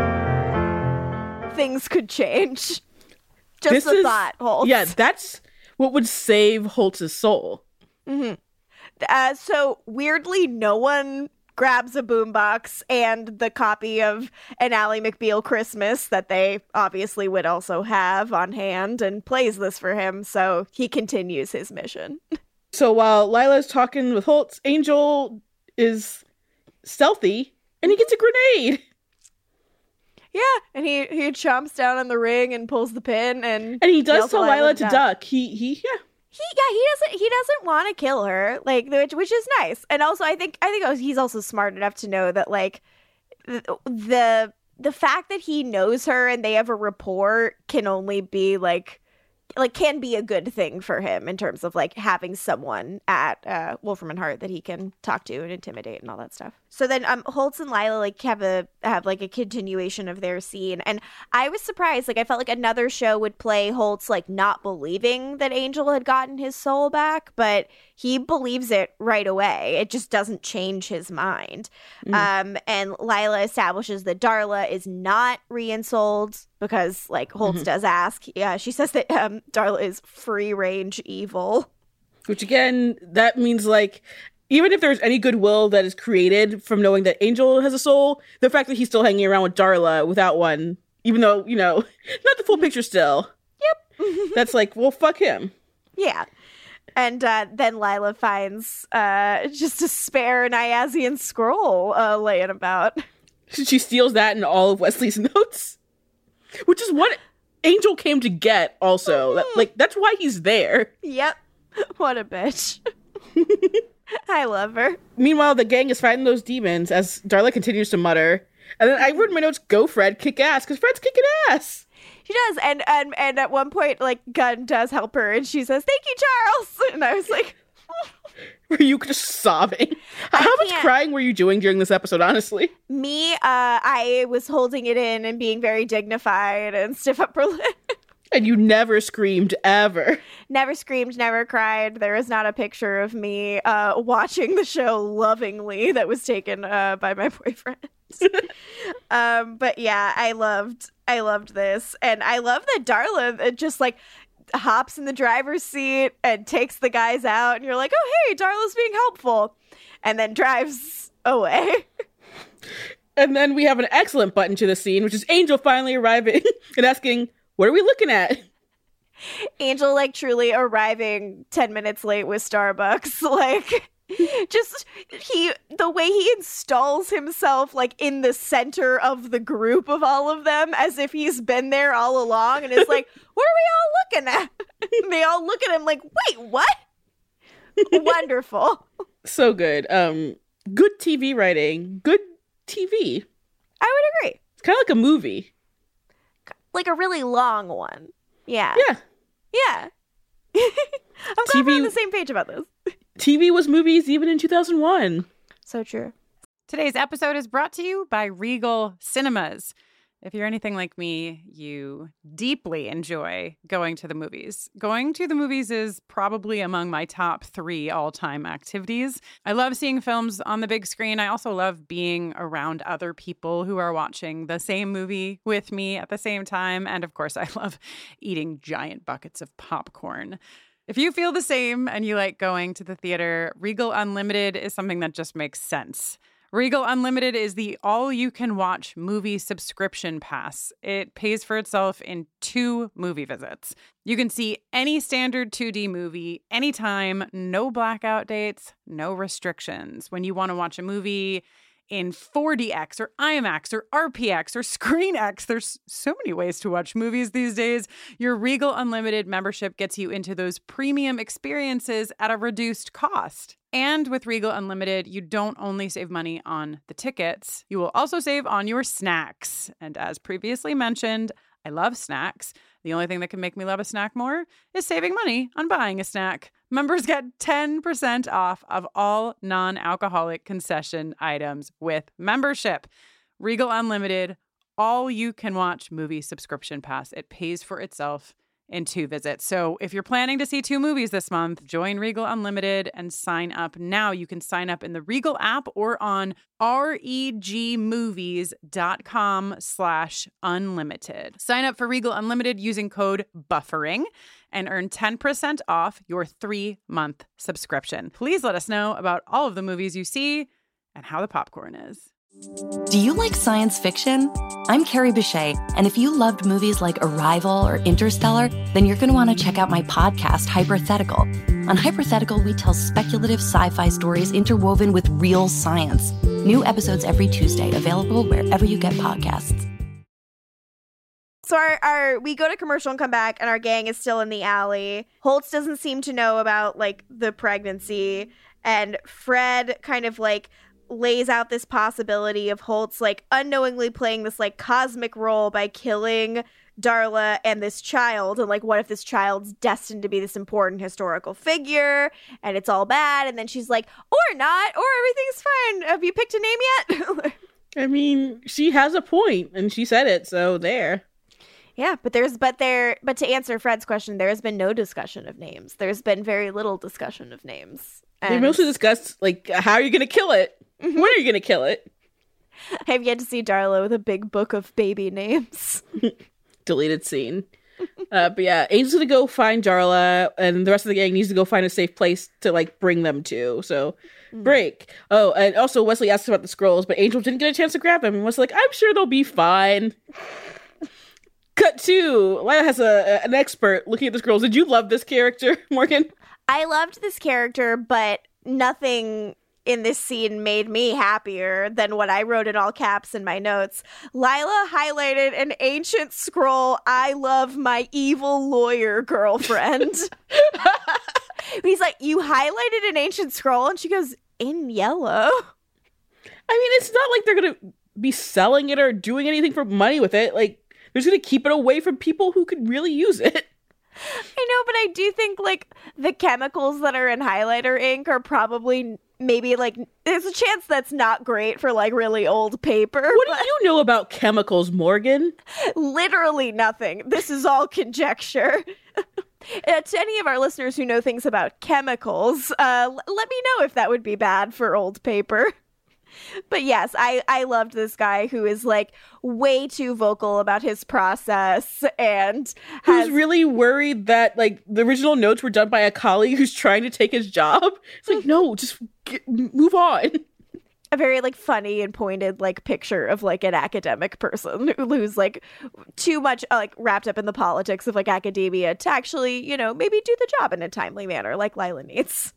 Things could change. Just this a is, thought, Holt. Yeah, that's what would save Holt's soul. Mm-hmm. Uh, so weirdly, no one grabs a boombox and the copy of an Ally McBeal Christmas that they obviously would also have on hand and plays this for him. So he continues his mission. So while Lila's talking with Holt, Angel is stealthy and he gets a grenade. Yeah, and he he chomps down on the ring and pulls the pin, and and he does yells tell Lila Lila to to duck. duck. He he yeah. He yeah he doesn't he doesn't want to kill her, like, which which is nice. And also I think I think he's also smart enough to know that like the the fact that he knows her and they have a rapport can only be like like can be a good thing for him in terms of like having someone at uh, Wolfram and Hart that he can talk to and intimidate and all that stuff. So then um Holtz and Lila like have a have like a continuation of their scene, and I was surprised. Like I felt like another show would play Holtz like not believing that Angel had gotten his soul back, but he believes it right away. It just doesn't change his mind. Mm. Um and Lila establishes that Darla is not re-ensouled because like Holtz mm-hmm. does ask. Yeah, she says that um Darla is free range evil. Which again, that means like even if there's any goodwill that is created from knowing that Angel has a soul, the fact that he's still hanging around with Darla without one, even though, you know, not the full picture still. Yep. That's like, well, fuck him. Yeah. And uh, then Lila finds uh, just a spare Niazian scroll uh, laying about. She steals that and all of Wesley's notes, which is what Angel came to get also. Mm-hmm. That, like, that's why he's there. Yep. What a bitch. I love her. Meanwhile, the gang is fighting those demons as Darla continues to mutter. And then I wrote in my notes, go Fred, kick ass, because Fred's kicking ass. She does. And, and and at one point, like, Gunn does help her, and she says, thank you, Charles. And I was like... Were you just sobbing? I How much can't. crying were you doing during this episode, honestly? Me, uh, I was holding it in and being very dignified and stiff upper lip. And you never screamed, ever. Never screamed, never cried. There is not a picture of me uh, watching the show lovingly that was taken uh, by my boyfriend. um, but yeah, I loved, I loved this, and I love that Darla just like hops in the driver's seat and takes the guys out, and you're like, oh hey, Darla's being helpful, and then drives away. And then we have an excellent button to the scene, which is Angel finally arriving and asking, what are we looking at? Angel, like, truly arriving ten minutes late with Starbucks. Like, Just he the way he installs himself like in the center of the group of all of them as if he's been there all along and is like, what are we all looking at? And they all look at him like, wait, what? Wonderful. So good. Um good T V writing, good T V. I would agree. It's kind of like a movie. Like a really long one. Yeah. Yeah. Yeah. I'm glad we're on the same page about this. T V was movies even in two thousand one. So true. Today's episode is brought to you by Regal Cinemas. If you're anything like me, you deeply enjoy going to the movies. Going to the movies is probably among my top three all-time activities. I love seeing films on the big screen. I also love being around other people who are watching the same movie with me at the same time. And of course, I love eating giant buckets of popcorn. If you feel the same and you like going to the theater, Regal Unlimited is something that just makes sense. Regal Unlimited is the all-you-can-watch movie subscription pass. It pays for itself in two movie visits. You can see any standard two D movie anytime, no blackout dates, no restrictions. When you want to watch a movie in four D X or IMAX or R P X or ScreenX. There's so many ways to watch movies these days. Your Regal Unlimited membership gets you into those premium experiences at a reduced cost. And with Regal Unlimited, you don't only save money on the tickets, you will also save on your snacks. And as previously mentioned, I love snacks. The only thing that can make me love a snack more is saving money on buying a snack. Members get ten percent off of all non-alcoholic concession items with membership. Regal Unlimited, all you can watch movie subscription pass. It pays for itself in two visits. So if you're planning to see two movies this month, join Regal Unlimited and sign up now. You can sign up in the Regal app or on regmovies.com slash unlimited. Sign up for Regal Unlimited using code BUFFERING and earn ten percent off your three-month subscription. Please let us know about all of the movies you see and how the popcorn is. Do you like science fiction? I'm Carrie Bechet, and if you loved movies like Arrival or Interstellar, then you're going to want to check out my podcast, Hypothetical. On Hypothetical, we tell speculative sci-fi stories interwoven with real science. New episodes every Tuesday, available wherever you get podcasts. So our, our we go to commercial and come back, and our gang is still in the alley. Holtz doesn't seem to know about, like, the pregnancy, and Fred kind of, like, lays out this possibility of Holtz like unknowingly playing this like cosmic role by killing Darla and this child, and like what if this child's destined to be this important historical figure and it's all bad, and then she's like, or not, or everything's fine. Have you picked a name yet? I mean, she has a point and she said it, so there. Yeah, but there's but there but to answer Fred's question, there has been no discussion of names. There's been very little discussion of names. And they mostly discussed like how are you gonna kill it? Mm-hmm. When are you gonna kill it? I have yet to see Darla with a big book of baby names. Deleted scene. uh, but yeah, Angel's gonna go find Darla, and the rest of the gang needs to go find a safe place to like bring them to. So mm. break. Oh, and also Wesley asked about the scrolls, but Angel didn't get a chance to grab them and was like, "I'm sure they'll be fine." Cut to Lila has a an expert looking at the scrolls. Did you love this character, Morgan? I loved this character, but nothing in this scene made me happier than what I wrote in all caps in my notes. Lila highlighted an ancient scroll. I love my evil lawyer girlfriend. He's like, you highlighted an ancient scroll? And she goes, in yellow. I mean, it's not like they're going to be selling it or doing anything for money with it. Like, they're just going to keep it away from people who could really use it. I know, but I do think, like, the chemicals that are in highlighter ink are probably maybe, like, there's a chance that's not great for, like, really old paper. What do you know about chemicals, Morgan? Literally nothing. This is all conjecture. Uh, to any of our listeners who know things about chemicals, uh, l- let me know if that would be bad for old paper. But yes, I, I loved this guy who is like way too vocal about his process and has... who's really worried that like the original notes were done by a colleague who's trying to take his job. It's like, no, just get, move on. A very like funny and pointed like picture of like an academic person who's like too much uh, like wrapped up in the politics of like academia to actually, you know, maybe do the job in a timely manner like Lila needs.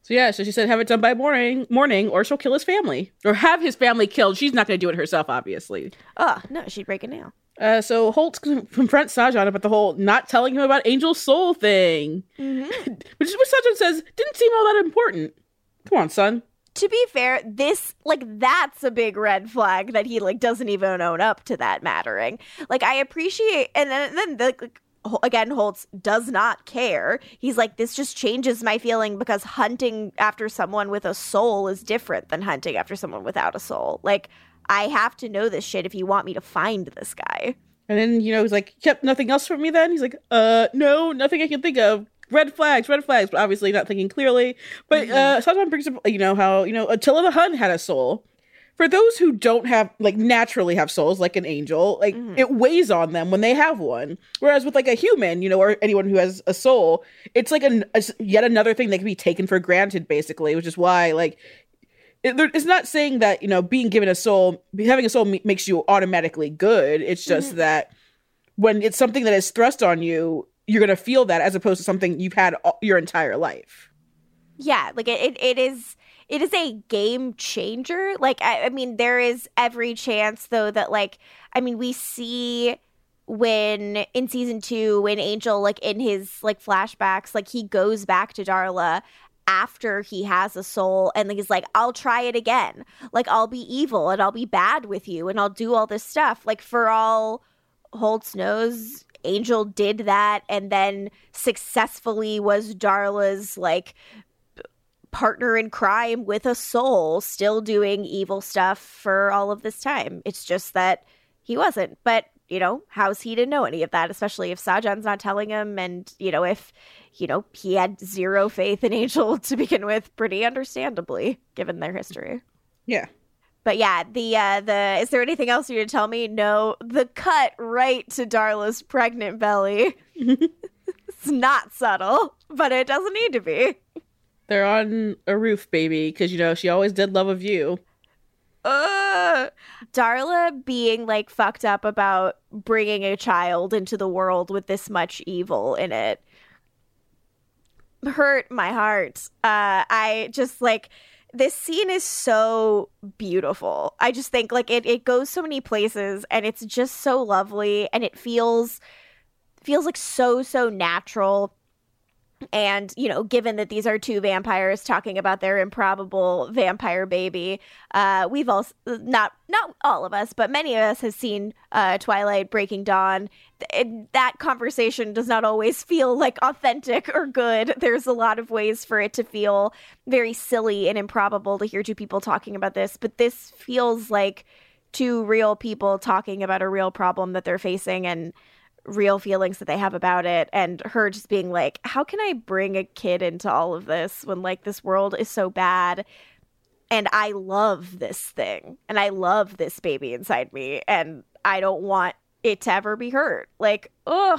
So yeah, so she said have it done by morning, morning, or she'll kill his family. Or have his family killed. She's not going to do it herself, obviously. Oh, no, she'd break a nail. Uh, so Holt confronts Sajan about the whole not telling him about Angel's soul thing. Mm-hmm. Which is what Sajan says didn't seem all that important. Come on, son. To be fair, this, like, that's a big red flag that he, like, doesn't even own up to that mattering. Like, I appreciate, and then, then like, again, Holtz does not care. He's like, this just changes my feeling because hunting after someone with a soul is different than hunting after someone without a soul. Like, I have to know this shit if you want me to find this guy. And then, you know, he's like, yep, nothing else from me then? He's like, uh, no, nothing I can think of. Red flags, red flags, but obviously not thinking clearly. But mm-hmm. uh, Sajan brings up, you know, how, you know, Attila the Hun had a soul. For those who don't have, like, naturally have souls, like an angel, like, mm-hmm. it weighs on them when they have one. Whereas with, like, a human, you know, or anyone who has a soul, it's, like, a, a yet another thing that can be taken for granted, basically, which is why, like, it, it's not saying that, you know, being given a soul, having a soul m- makes you automatically good. It's just mm-hmm. that when it's something that is thrust on you, you're going to feel that as opposed to something you've had all, your entire life. Yeah, like, it, it, it is... It is a game changer. Like, I, I mean, there is every chance, though, that, like, I mean, we see when, in season two, when Angel, like, in his, like, flashbacks, like, he goes back to Darla after he has a soul, and he's like, I'll try it again. Like, I'll be evil, and I'll be bad with you, and I'll do all this stuff. Like, for all Holtz knows, Angel did that, and then successfully was Darla's, like, partner in crime with a soul, still doing evil stuff for all of this time. It's just that he wasn't. But, you know, how's he to know any of that, especially if Sajan's not telling him, and, you know, if, you know, he had zero faith in Angel to begin with, pretty understandably, given their history. Yeah. But yeah, the, uh, the, is there anything else you to tell me? No, the cut right to Darla's pregnant belly. It's not subtle, but it doesn't need to be. They're on a roof, baby, because, you know, she always did love of you. Uh, Darla being, like, fucked up about bringing a child into the world with this much evil in it hurt my heart. Uh, I just, like, this scene is so beautiful. I just think, like, it, it goes so many places, and it's just so lovely, and it feels, feels like so, so natural. And, you know, given that these are two vampires talking about their improbable vampire baby, uh, we've all, not not all of us, but many of us have seen uh, Twilight, Breaking Dawn. Th- that conversation does not always feel, like, authentic or good. There's a lot of ways for it to feel very silly and improbable to hear two people talking about this. But this feels like two real people talking about a real problem that they're facing and real feelings that they have about it, and her just being like, how can I bring a kid into all of this when, like, this world is so bad, and I love this thing, and I love this baby inside me, and I don't want it to ever be hurt. Like, ugh,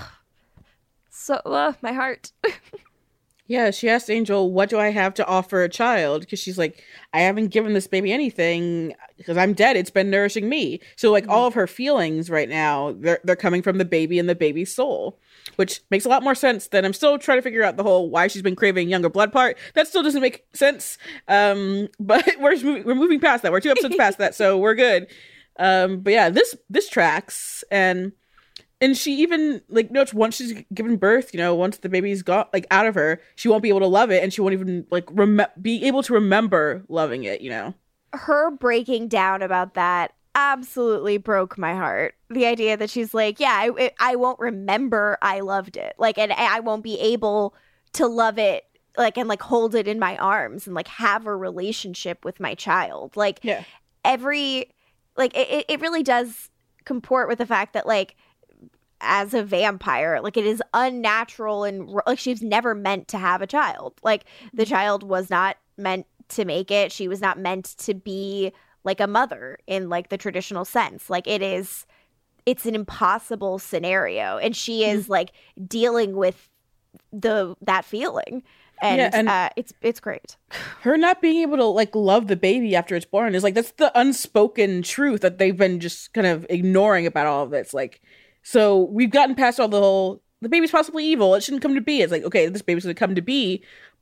so uh, my heart. Yeah, she asked Angel, what do I have to offer a child? Because she's like, I haven't given this baby anything because I'm dead. It's been nourishing me. So, like, mm-hmm. all of her feelings right now, they're, they're coming from the baby and the baby's soul, which makes a lot more sense than I'm still trying to figure out the whole why she's been craving younger blood part. That still doesn't make sense. Um, but we're moving, we're moving past that. We're two episodes past that, so we're good. Um, but yeah, this this tracks. And... And she even, like, notes once she's given birth, you know, once the baby's got, like, out of her, she won't be able to love it, and she won't even, like, rem- be able to remember loving it, you know? Her breaking down about that absolutely broke my heart. The idea that she's like, yeah, I, it, I won't remember I loved it. Like, and I won't be able to love it, like, and, like, hold it in my arms and, like, have a relationship with my child. Like, yeah. every, like, it, it really does comport with the fact that, like, as a vampire, like, it is unnatural, and, like, she's never meant to have a child. Like, the child was not meant to make it. She was not meant to be, like, a mother in, like, the traditional sense. Like, it is, it's an impossible scenario, and she is, like, dealing with the that feeling. And, yeah, and uh, it's it's great. Her not being able to, like, love the baby after it's born is, like, that's the unspoken truth that they've been just kind of ignoring about all of this. Like, so we've gotten past all the whole, the baby's possibly evil, it shouldn't come to be. It's like, okay, this baby's going to come to be,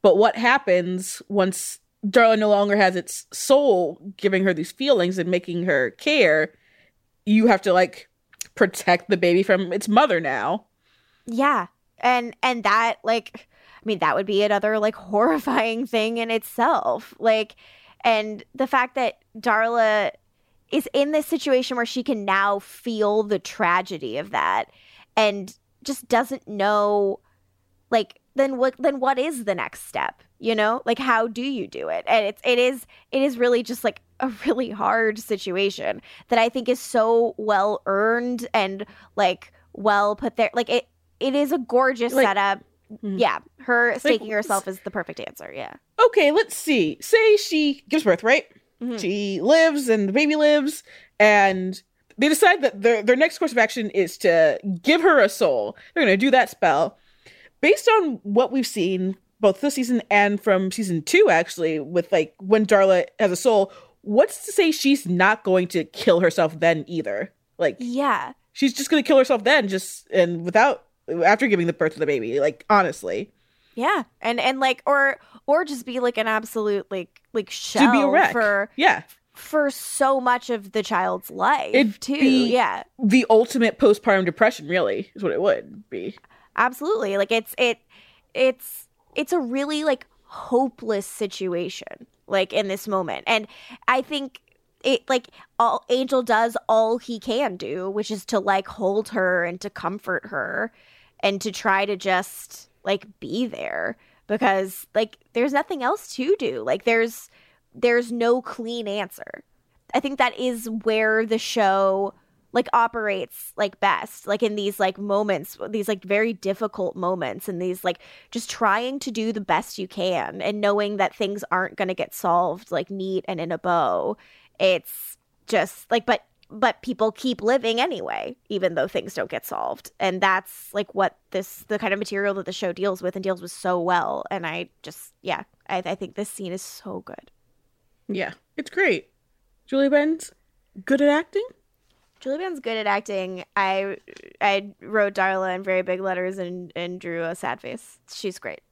But what happens once Darla no longer has its soul giving her these feelings and making her care? You have to like protect the baby from its mother now. Yeah. And and that like I mean that would be another like horrifying thing in itself. Like and the fact that Darla is in this situation where she can now feel the tragedy of that and just doesn't know like then what then what is the next step? You know? Like how do you do it? And it's it is it is really just like a really hard situation that I think is so well earned and like well put there. Like it it is a gorgeous like, setup. Mm-hmm. Yeah. Her staking like, herself is the perfect answer. Yeah. Okay, let's see. Say she gives birth, right? Mm-hmm. She lives and the baby lives, and they decide that their their next course of action is to give her a soul. They're going to do that spell. Based on what we've seen, both this season and from season two, actually, with like when Darla has a soul, what's to say she's not going to kill herself then either? Like, Yeah. she's just going to kill herself then, just and without after giving the birth to the baby. Like, honestly, Yeah. And and like or or just be like an absolute like like shell to be a wreck. for Yeah, for so much of the child's life It'd too. be- Yeah. the ultimate postpartum depression, really, is what it would be. Absolutely. Like it's it it's it's a really like hopeless situation like in this moment. And I think it like all Angel does all he can do, which is to like hold her and to comfort her and to try to just like be there because like there's nothing else to do. Like there's there's no clean answer. I think that is where the show like operates like best, like in these like moments, these like very difficult moments and these like just trying to do the best you can and knowing that things aren't going to get solved like neat and in a bow. It's just like, but but people keep living anyway, even though things don't get solved. And that's like what this, the kind of material that the show deals with and deals with so well. And I just, yeah, I, I think this scene is so good. Yeah, it's great. Julie Benz, good at acting? Julie Benz good at acting. I I wrote Darla in very big letters and, and drew a sad face. She's great.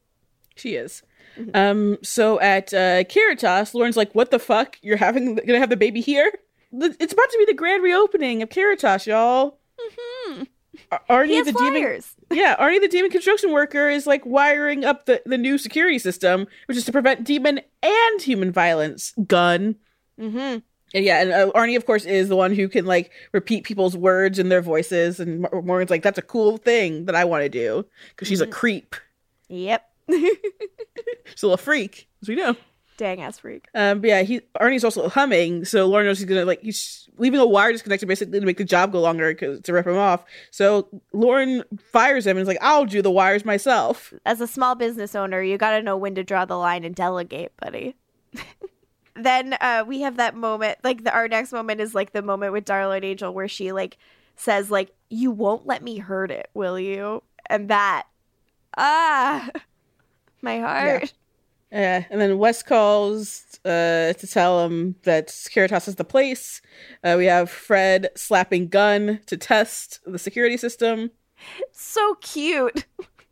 She is. Um, so at uh, Caritas, Lauren's like, what the fuck? You're having gonna have the baby here? The- It's about to be the grand reopening of Caritas, y'all. Mm-hmm. Ar- Arnie, He has the demon, flyers. yeah, Arnie, the demon construction worker, is like wiring up the, the new security system, which is to prevent demon and human violence. Gun. Mm-hmm. And yeah, and uh, Arnie, of course, is the one who can like repeat people's words in their voices. And Mor- Morgan's like, that's a cool thing that I want to do because she's a creep. Yep. She's a little freak, as we know. Dang ass freak. Um, but yeah, he Arnie's also humming, so Lauren knows he's gonna like he's leaving a wire disconnected basically to make the job go longer cause, to rip him off. So Lauren fires him and is like, "I'll do the wires myself." As a small business owner, you got to know when to draw the line and delegate, buddy. Then uh, we have that moment, like the, our next moment is like the moment with Darla and Angel where she like says like, "You won't let me hurt it, will you?" And that, ah, my heart. Yeah, and then Wes calls uh, to tell him that Caritas is the place. Uh, we have Fred slapping Gunn to test the security system. So cute.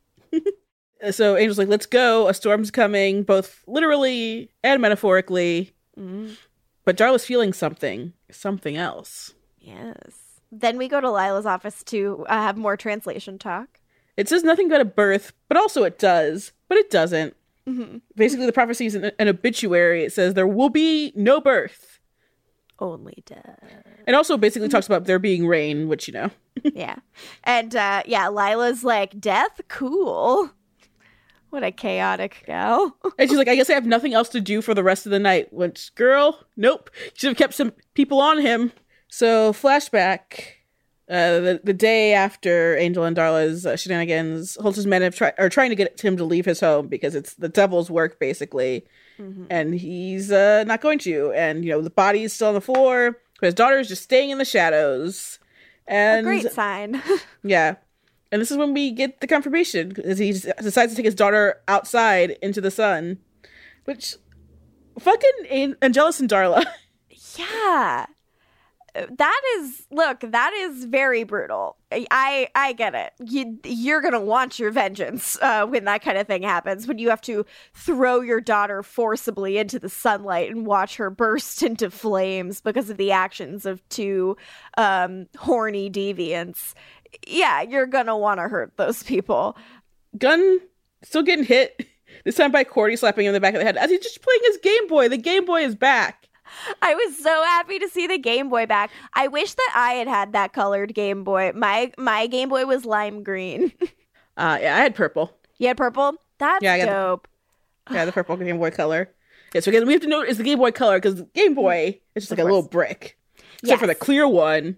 So Angel's like, let's go. A storm's coming, both literally and metaphorically. Mm. But Darla's feeling something. Something else. Yes. Then we go to Lila's office to uh, have more translation talk. It says nothing about a birth, but also it does. But it doesn't. Mm-hmm. Basically, the prophecy is an, an obituary. It says there will be no birth. Only death. It also basically talks about there being rain, which, you know. Yeah. And uh, yeah, Lila's like, death? Cool. What a chaotic gal. And she's like, I guess I have nothing else to do for the rest of the night. Which, girl, nope. You should have kept some people on him. So, flashback. Uh, the, the day after Angel and Darla's uh, shenanigans, Holtz's men have try- are trying to get him to leave his home because it's the devil's work, basically. Mm-hmm. And he's uh, not going to. And, you know, the body is still on the floor. But his daughter is just staying in the shadows. And A great sign. yeah. And this is when we get the confirmation, as he decides to take his daughter outside into the sun. Which, fucking An- Angelus and Darla. Yeah. that is look, that is very brutal. I I get it. You you're gonna want your vengeance uh, when that kind of thing happens. When you have to throw your daughter forcibly into the sunlight and watch her burst into flames because of the actions of two um, horny deviants. Yeah, you're gonna want to hurt those people. Gunn still getting hit. This time by Cordy slapping him in the back of the head as he's just playing his Game Boy. The Game Boy is back. I was so happy to see the Game Boy back. I wish that I had had that colored Game Boy. My my Game Boy was lime green. uh, yeah, I had purple. You had purple? That's yeah, I got dope. The, yeah, the purple Game Boy color. Yeah, so again, we have to know it's the Game Boy color because Game Boy is just like a little brick. Except yes. for the clear one.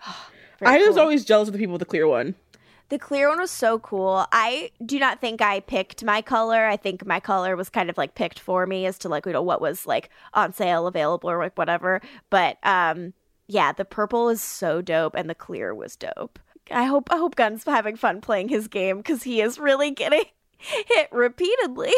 I was cool. always jealous of the people with the clear one. The clear one was so cool. I do not think I picked my color. I think my color was kind of like picked for me as to like, you know, what was like on sale, available, or like whatever. But um, yeah, the purple is so dope and the clear was dope. I hope I hope Gunn's having fun playing his game because he is really getting hit repeatedly.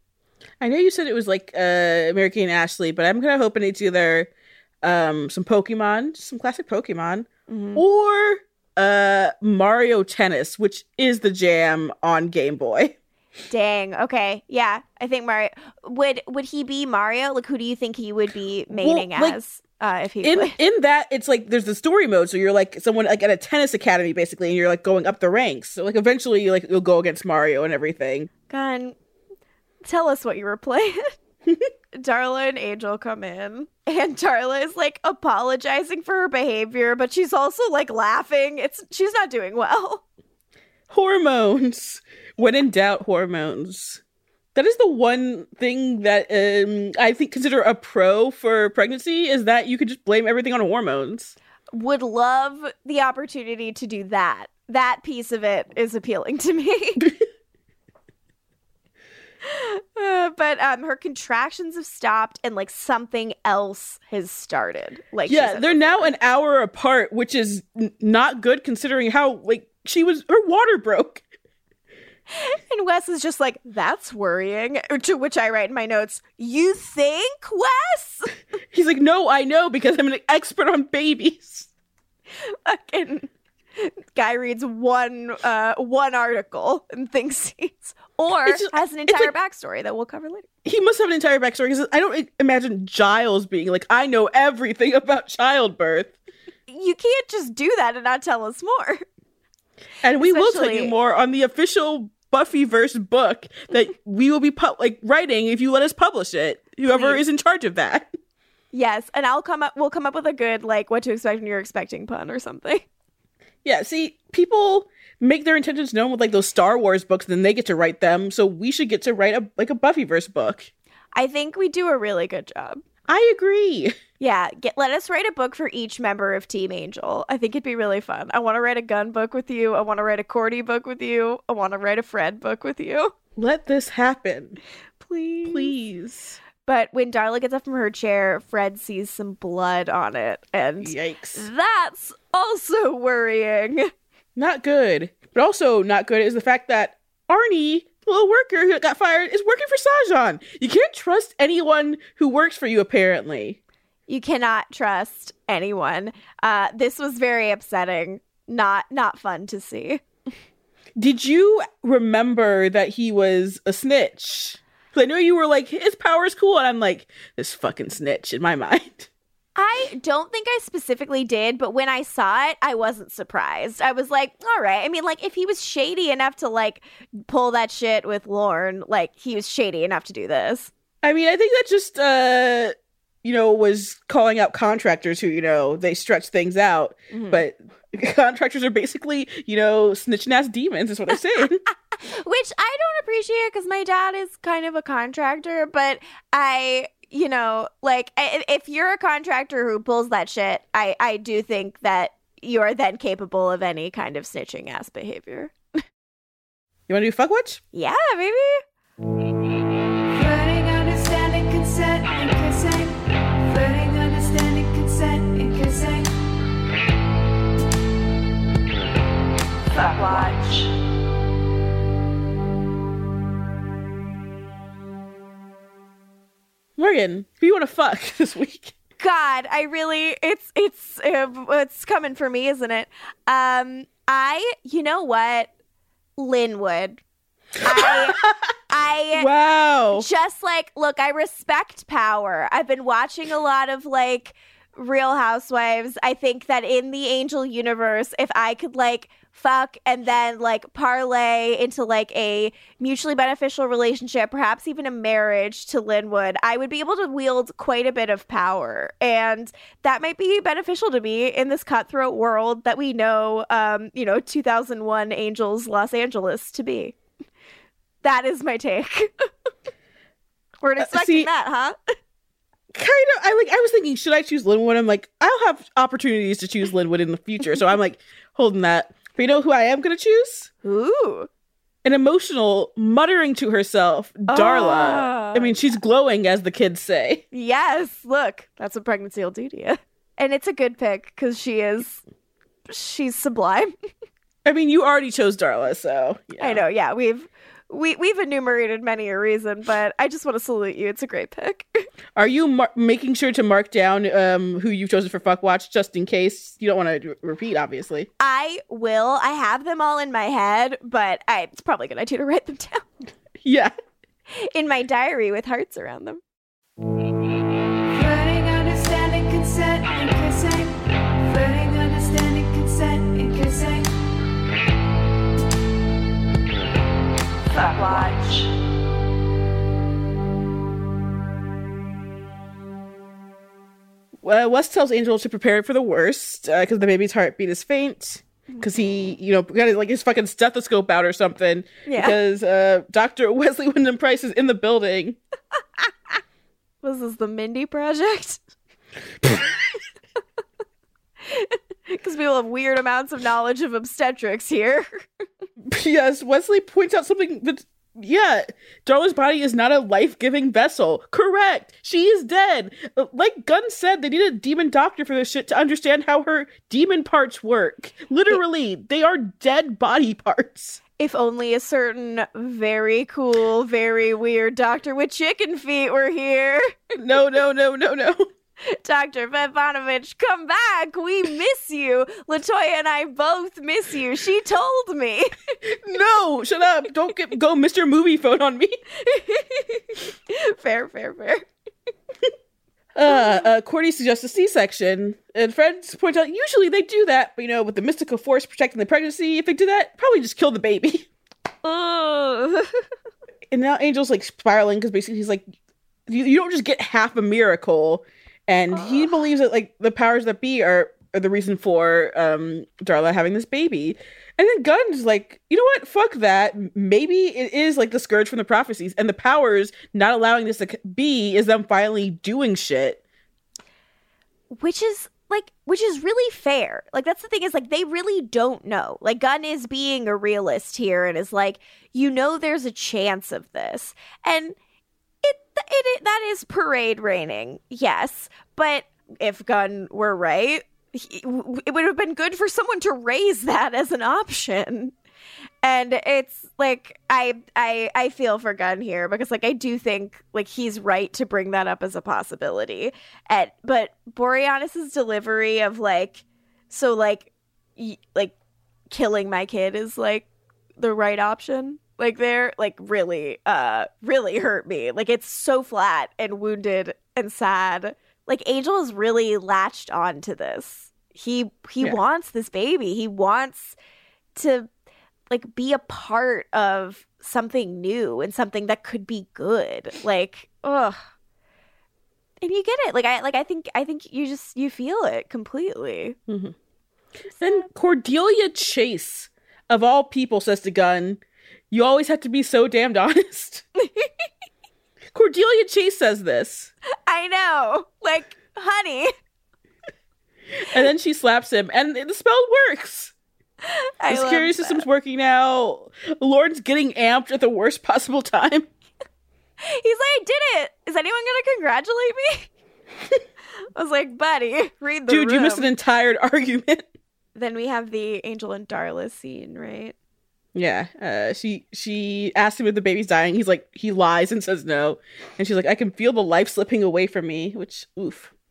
I know you said it was like uh, American and Ashley, but I'm kind of hoping it's either um, some Pokemon, some classic Pokemon, mm-hmm. or Uh, Mario Tennis, which is the jam on Game Boy. Dang. Okay. Yeah. I think Mario would would he be Mario? Like, who do you think he would be maining well, like, as? Uh, if he in played? in that it's like there's the story mode, so you're like someone like at a tennis academy basically, and you're like going up the ranks. So like eventually you like you'll go against Mario and everything. Gun, tell us what you were playing. Darla and Angel come in, and Darla is like apologizing for her behavior, but she's also like laughing. It's she's not doing well. Hormones. When in doubt, hormones. That is the one thing that um, I think consider a pro for pregnancy is that you could just blame everything on hormones. Would love the opportunity to do that. That piece of it is appealing to me. Uh, but um, her contractions have stopped and like something else has started. Like yeah, they're now an hour apart, which is n- not good considering how like she was her water broke. And Wes is just like, that's worrying. To which I write in my notes, you think, Wes? He's like, no, I know because I'm an expert on babies. Fucking guy reads one uh, one article and thinks he's or just, has an entire like, backstory that we'll cover later. He must have an entire backstory because I don't imagine Giles being like, I know everything about childbirth. You can't just do that and not tell us more. And we Especially, will tell you more on the official Buffyverse book that we will be pu- like writing if you let us publish it. Whoever please. is in charge of that. Yes, and I'll come up. We'll come up with a good like what to expect when you're expecting pun or something. Yeah, see, people make their intentions known with like those Star Wars books, then they get to write them. So we should get to write a like a Buffyverse book. I think we do a really good job. I agree. Yeah, get, let us write a book for each member of Team Angel. I think it'd be really fun. I want to write a Gun book with you. I want to write a Cordy book with you. I want to write a Fred book with you. Let this happen. Please. Please. But when Darla gets up from her chair, Fred sees some blood on it. And yikes. That's also worrying. Not good. But also not good is the fact that Arnie, the little worker who got fired, is working for Sajan. You can't trust anyone who works for you, apparently. You cannot trust anyone. Uh, this was very upsetting. Not not fun to see. Did you remember that he was a snitch? I know you were like, his power's cool, and I'm like, this fucking snitch in my mind. I don't think I specifically did, but when I saw it, I wasn't surprised. I was like, all right. I mean, like, if he was shady enough to, like, pull that shit with Lorne, like, he was shady enough to do this. I mean, I think that just, uh, you know, was calling out contractors who, you know, they stretch things out. Mm-hmm. But contractors are basically, you know, snitching ass demons is what I'm saying. Which I don't appreciate because my dad is kind of a contractor, but I, you know, like if you're a contractor who pulls that shit, I, I do think that you are then capable of any kind of snitching ass behavior. You want to do fuck watch? Yeah, maybe. Flirting, understanding, consent, and kissing. Flirting, understanding, consent, and kissing. Fuck watch. Morgan, who you want to fuck this week? God, I really, it's, it's, uh, it's coming for me, isn't it? Um, I, you know what? Linwood. I, I, Wow. just like, look, I respect power. I've been watching a lot of like Real Housewives. I think that in the Angel universe, if I could like fuck and then like parlay into like a mutually beneficial relationship, perhaps even a marriage to Linwood, I would be able to wield quite a bit of power. And that might be beneficial to me in this cutthroat world that we know, um, you know, two thousand one Angels Los Angeles to be. That is my take. Weren't expecting see, that, huh? Kind of. I like. I was thinking, should I choose Linwood? I'm like, I'll have opportunities to choose Linwood in the future, so I'm like holding that. But you know who I am going to choose? Ooh. An emotional, muttering to herself, Darla. Oh. I mean, she's glowing, as the kids say. Yes, look, that's what pregnancy will do to you. And it's a good pick because she is, she's sublime. I mean, you already chose Darla, so yeah. I know, yeah, we've we we've enumerated many a reason, but I just want to salute you. It's a great pick. Are you mar- making sure to mark down um, who you've chosen for Fuck Watch just in case you don't want to repeat? Obviously, I will. I have them all in my head, but I, it's probably a good idea to write them down yeah. in my diary with hearts around them. Flirting, understanding, consent, and kissing. Flirting, understanding, consent, and kissing. Fuck Watch. Uh, Wes tells Angel to prepare for the worst because uh, the baby's heartbeat is faint. Because he, you know, got like his fucking stethoscope out or something. Yeah. Because uh, Doctor Wesley Wyndham Price is in the building. Was this the Mindy Project? Because people have weird amounts of knowledge of obstetrics here. Yes, Wesley points out something that, yeah, Darla's body is not a life-giving vessel. Correct. She is dead. Like Gunn said, they need a demon doctor for this shit to understand how her demon parts work. Literally, they are dead body parts. If only a certain very cool, very weird doctor with chicken feet were here. No, no, no, no, no. Doctor Ivanovich, come back. We miss you. Latoya and I both miss you. She told me. No, shut up. Don't get, go Mister Movie Phone on me. Fair, fair, fair. Uh, uh, Cordy suggests a C-section, and friends point out usually they do that, but you know, with the mystical force protecting the pregnancy, if they did that, probably just kill the baby. Ugh. And now Angel's like spiraling because basically he's like, you, you don't just get half a miracle, and Ugh. he believes that like the powers that be are, are the reason for um Darla having this baby. And then Gunn's like, you know what? Fuck that. Maybe it is like the scourge from the prophecies, and the powers not allowing this to be is them finally doing shit. Which is like, which is really fair. Like, that's the thing is like, they really don't know. Like, Gunn is being a realist here and is like, you know, there's a chance of this. And it, it, it that is parade raining. Yes. But if Gunn were right, He, it would have been good for someone to raise that as an option. And it's like I I I feel for Gunn here because like I do think like he's right to bring that up as a possibility. And but Boreanaz's delivery of like so like y- like killing my kid is like the right option. Like they're like really uh really hurt me. Like it's so flat and wounded and sad. Like Angel is really latched on to this. He he yeah. wants this baby. He wants to like be a part of something new and something that could be good. Like, ugh. And you get it. Like I like I think I think you just you feel it completely. Mm-hmm. Then Cordelia Chase, of all people, says to Gunn, "You always have to be so damned honest." Cordelia Chase says this. I know. Like, honey. And then she slaps him, and the spell works. I This carrier system's working now. Lauren's getting amped at the worst possible time. He's like, I did it. Is anyone going to congratulate me? I was like, buddy, read the Dude, room. you missed an entire argument. Then we have the Angel and Darla scene, right? Yeah, uh, she she asked him if the baby's dying. He's like, he lies and says no. And she's like, I can feel the life slipping away from me, which, oof.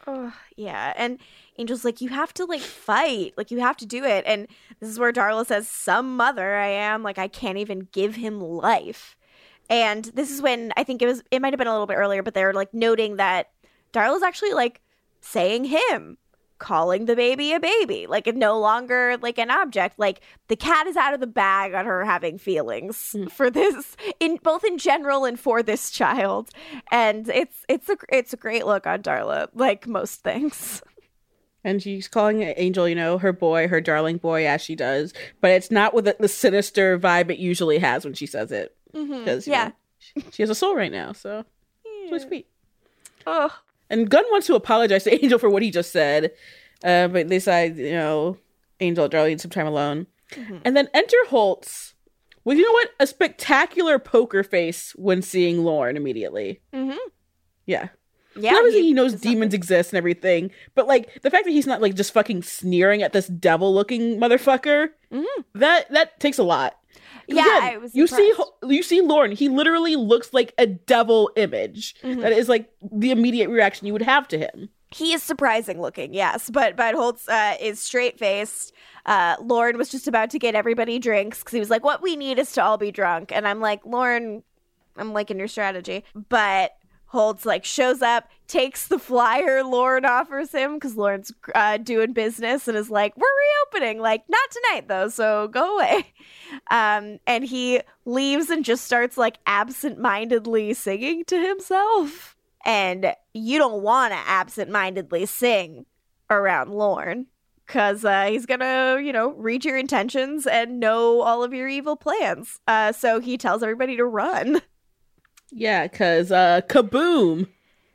Oh, yeah. And Angel's like, you have to, like, fight. Like, you have to do it. And this is where Darla says, some mother I am. Like, I can't even give him life. And this is when, I think it was, it might have been a little bit earlier, but they're, like, noting that Darla's actually, like, saying him, calling the baby a baby. Like, it's no longer, like, an object. Like, the cat is out of the bag on her having feelings mm. for this, in both in general and for this child. And it's it's a it's a great look on Darla, like most things. And she's calling Angel, you know, her boy, her darling boy, as she does. But it's not with the, the sinister vibe it usually has when she says it. Because, mm-hmm. yeah, know, she, she has a soul right now, so yeah. It's really sweet. Oh. And Gunn wants to apologize to Angel for what he just said. Uh, but they decide, you know, Angel, Darla need some time alone. Mm-hmm. And then enter Holtz with, you know what, a spectacular poker face when seeing Lorne immediately. Mm-hmm. Yeah. Yeah. Obviously he, he knows demons something. exist and everything. But, like, the fact that he's not, like, just fucking sneering at this devil-looking motherfucker, mm-hmm. that that takes a lot. Yeah, again, I was you impressed. see you see Lorne, he literally looks like a devil image. Mm-hmm. That is like the immediate reaction you would have to him. He is surprising looking, yes, but but Holtz uh, is straight faced. Uh, Lorne was just about to get everybody drinks because he was like, "What we need is to all be drunk," and I'm like, "Lorne, I'm liking your strategy," but Holtz like shows up, takes the flyer Lorne offers him because Lorne's uh, doing business and is like, "We're reopening, like not tonight though, so go away." Um, and he leaves and just starts like absent-mindedly singing to himself. And you don't want to absent-mindedly sing around Lorne because uh, he's going to, you know, read your intentions and know all of your evil plans. Uh, so he tells everybody to run. Yeah, because uh, kaboom.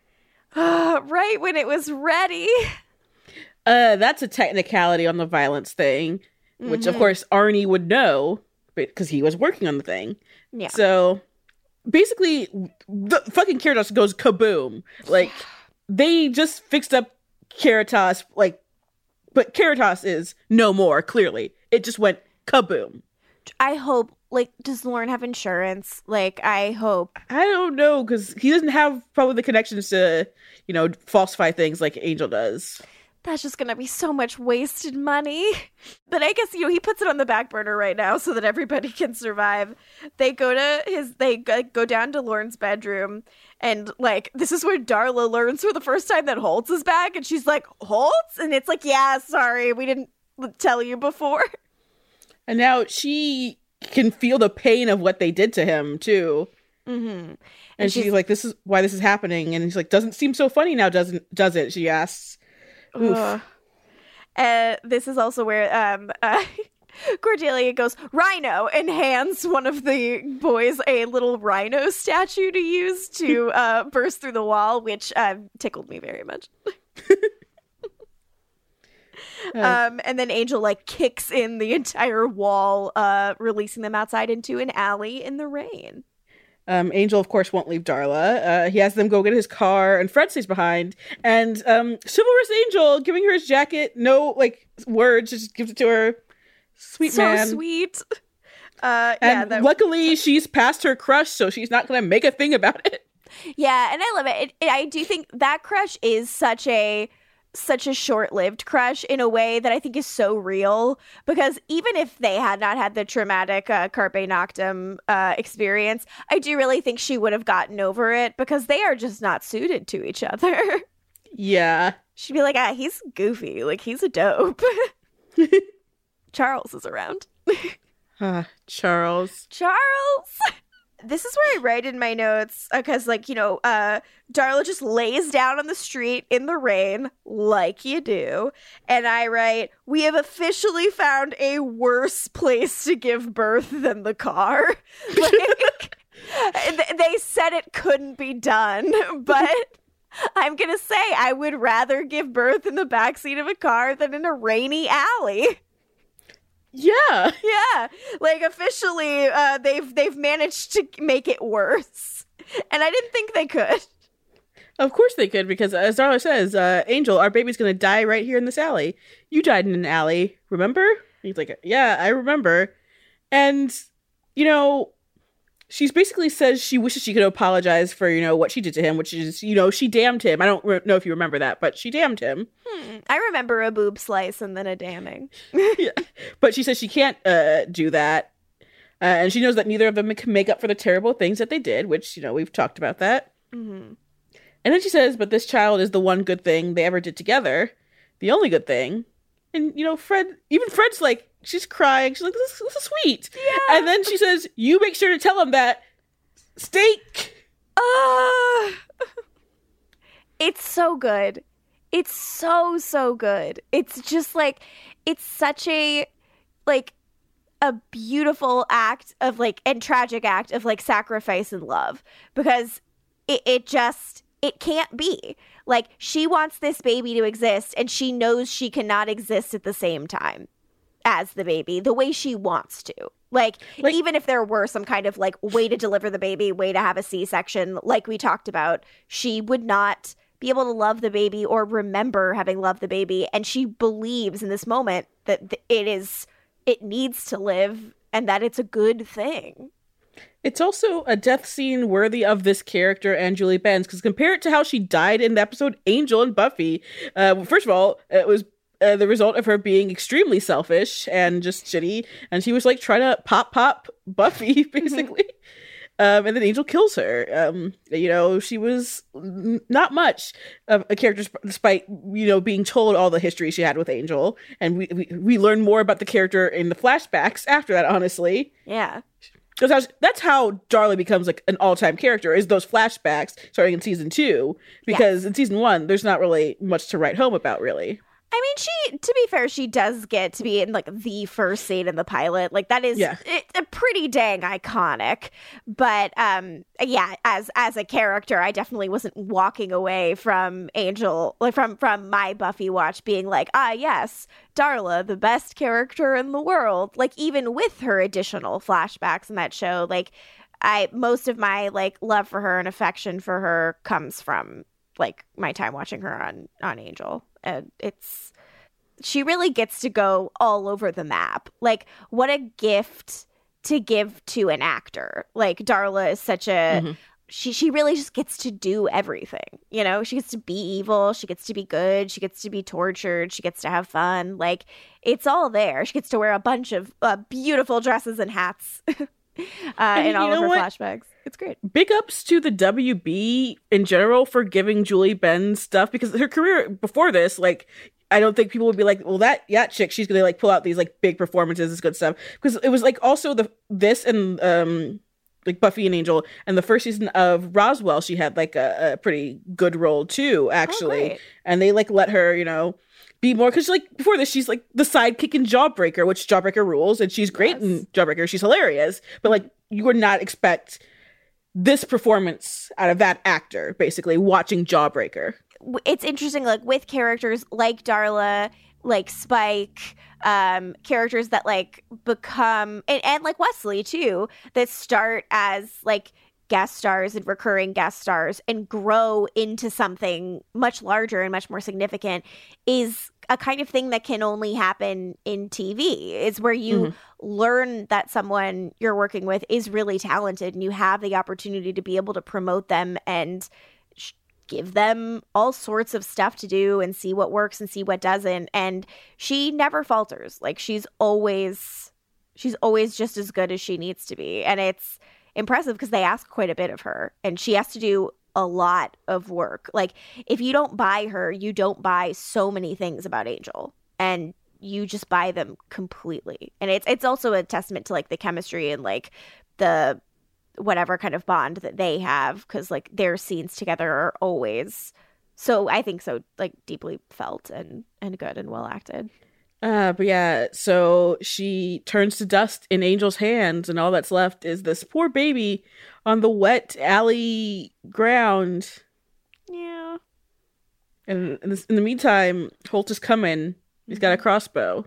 Right when it was ready. Uh, that's a technicality on the violence thing, which, mm-hmm. of course, Arnie would know because he was working on the thing. Yeah. So... basically, the fucking Caritas goes kaboom. Like, they just fixed up Caritas, like, but Caritas is no more, clearly. It just went kaboom. I hope, like, does Lorne have insurance? Like, I hope. I don't know, because he doesn't have probably the connections to, you know, falsify things like Angel does. That's just going to be so much wasted money. But I guess, you know, he puts it on the back burner right now so that everybody can survive. They go to his, they go down to Lorne's bedroom. And, like, this is where Darla learns for the first time that Holtz is back. And she's like, Holtz? And it's like, yeah, sorry, we didn't tell you before. And now she can feel the pain of what they did to him, too. Mm-hmm. And, and she's, she's like, this is why this is happening. And he's like, doesn't seem so funny now, doesn't, does it? She asks. Uh, uh, this is also where um, uh, Cordelia goes, Rhino, and hands one of the boys a little rhino statue to use to uh, burst through the wall, which uh, tickled me very much. um, and then Angel like kicks in the entire wall, uh, releasing them outside into an alley in the rain. Um, Angel, of course, won't leave Darla. Uh, he has them go get his car, and Fred stays behind. And um, chivalrous Angel, giving her his jacket, no, like, words, just gives it to her. Sweet so man. So sweet. Uh, and yeah, that... luckily, she's past her crush, so she's not going to make a thing about it. Yeah, and I love it. It, it. I do think that crush is such a... such a short-lived crush in a way that I think is so real, because even if they had not had the traumatic uh, Carpe Noctem uh, experience, I do really think she would have gotten over it because they are just not suited to each other. Yeah. She'd be like, ah, he's goofy. Like, he's a dope. Charles is around. uh, Charles. Charles! This is where I write in my notes, because, like, you know, uh, Darla just lays down on the street in the rain, like you do. And I write, we have officially found a worse place to give birth than the car. Like, they said it couldn't be done, but I'm going to say I would rather give birth in the backseat of a car than in a rainy alley. Yeah. Yeah. Like, officially, uh, they've they've managed to make it worse. And I didn't think they could. Of course they could, because as Darla says, uh, Angel, our baby's going to die right here in this alley. You died in an alley, remember? He's like, yeah, I remember. And, you know, she's basically says she wishes she could apologize for, you know, what she did to him, which is, you know, she damned him. I don't re- know if you remember that, but she damned him. Hmm. I remember a boob slice and then a damning. Yeah. But she says she can't uh, do that. Uh, and she knows that neither of them can make up for the terrible things that they did, which, you know, we've talked about that. Mm-hmm. And then she says, but this child is the one good thing they ever did together. The only good thing. And, you know, Fred, even Fred's like, she's crying. She's like, this, this is sweet. Yeah. And then she says, you make sure to tell him that steak. Uh, it's so good. It's so, so good. It's just like, it's such a, like, a beautiful act of, like, and tragic act of, like, sacrifice and love. Because it, it just, it can't be. Like, she wants this baby to exist, and she knows she cannot exist at the same time as the baby, the way she wants to. Like, like, even if there were some kind of, like, way to deliver the baby, way to have a C-section, like we talked about, she would not be able to love the baby or remember having loved the baby. And she believes in this moment that it is, it needs to live and that it's a good thing. It's also a death scene worthy of this character and Julie Benz, because compare it to how she died in the episode Angel and Buffy. Uh, first of all, it was uh, the result of her being extremely selfish and just shitty, and she was like trying to pop pop Buffy, basically. um, and then Angel kills her. Um, you know, she was n- not much of a character, despite, you know, being told all the history she had with Angel. And we, we, we learn more about the character in the flashbacks after that, honestly. Yeah. Because that's how Darla becomes like an all-time character, is those flashbacks starting in season two. Because yes. in season one, there's not really much to write home about, really. I mean, she, to be fair, she does get to be in, like, the first scene in the pilot. Like, that is yeah. it, a pretty dang iconic. But, um, yeah, as as a character, I definitely wasn't walking away from Angel, like, from, from my Buffy watch being like, ah, yes, Darla, the best character in the world. Like, even with her additional flashbacks in that show, like, I most of my, like, love for her and affection for her comes from, like, my time watching her on, on Angel. And it's, she really gets to go all over the map. Like, what a gift to give to an actor. Like, Darla is such a, mm-hmm. she, she really just gets to do everything. You know, she gets to be evil. She gets to be good. She gets to be tortured. She gets to have fun. Like, it's all there. She gets to wear a bunch of uh, beautiful dresses and hats uh, in all of her what? flashbacks. It's great. Big ups to the W B in general for giving Julie Benz stuff, because her career before this, like, I don't think people would be like, well, that yeah chick, she's gonna like pull out these like big performances, this good stuff. Because it was like also the this and um like Buffy and Angel, and the first season of Roswell, she had like a, a pretty good role too, actually. Oh, and they like let her, you know, be more, because like before this, she's like the sidekick in Jawbreaker, which Jawbreaker rules, and she's great yes. in Jawbreaker. She's hilarious, but like you would not expect this performance out of that actor, basically, watching Jawbreaker. It's interesting, like, with characters like Darla, like Spike, um, characters that, like, become, and, and like Wesley, too, that start as, like, guest stars and recurring guest stars and grow into something much larger and much more significant, is a kind of thing that can only happen in T V. It's where you mm-hmm. learn that someone you're working with is really talented, and you have the opportunity to be able to promote them and sh- give them all sorts of stuff to do and see what works and see what doesn't. And she never falters. Like, she's always, she's always just as good as she needs to be. And it's impressive because they ask quite a bit of her, and she has to do a lot of work. Like, if you don't buy her, you don't buy so many things about Angel, and you just buy them completely. And it's it's also a testament to, like, the chemistry and, like, the whatever kind of bond that they have, because, like, their scenes together are always so, I think, so, like, deeply felt and and good and well acted. Uh, but yeah, so she turns to dust in Angel's hands, and all that's left is this poor baby on the wet alley ground. Yeah. And in, this, in the meantime, Holt is coming. He's got a crossbow.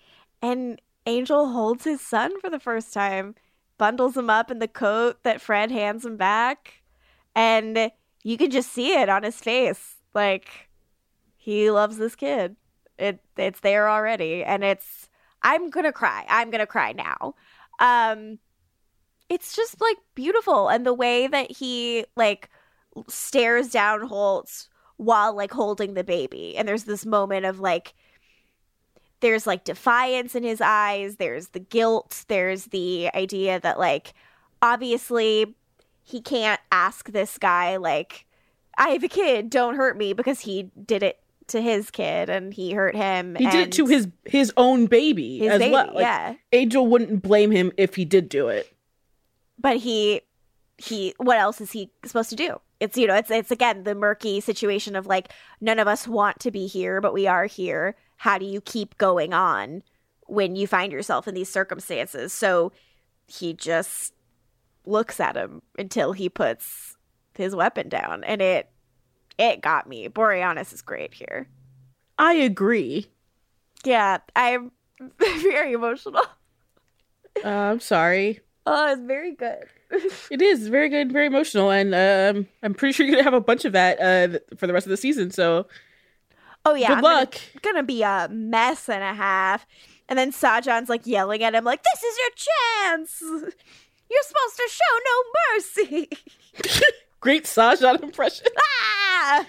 And Angel holds his son for the first time, bundles him up in the coat that Fred hands him back, and you can just see it on his face. Like, he loves this kid. It it's there already, and it's I'm gonna cry. I'm gonna cry now. Um, it's just like beautiful. And the way that he like stares down Holtz while like holding the baby. And there's this moment of like, there's like defiance in his eyes. There's the guilt. There's the idea that like, obviously he can't ask this guy like, I have a kid, don't hurt me, because he did it to his kid and he hurt him. He and did it to his his own baby his as baby, well. Like, yeah. Angel wouldn't blame him if he did do it. But he, he, what else is he supposed to do? It's, you know, it's, it's again, the murky situation of like, none of us want to be here, but we are here. How do you keep going on when you find yourself in these circumstances? So he just looks at him until he puts his weapon down, and it it got me. Boreanaz is great here. I agree. Yeah, I'm very emotional. Uh, I'm sorry. Oh, it's very good. It is very good, very emotional, and um, I'm pretty sure you're gonna have a bunch of that uh, th- for the rest of the season. So, oh yeah, good I'm luck. Gonna, gonna be a mess and a half. And then Sajan's like yelling at him, like, "This is your chance. You're supposed to show no mercy." Great Sajan impression. Ah!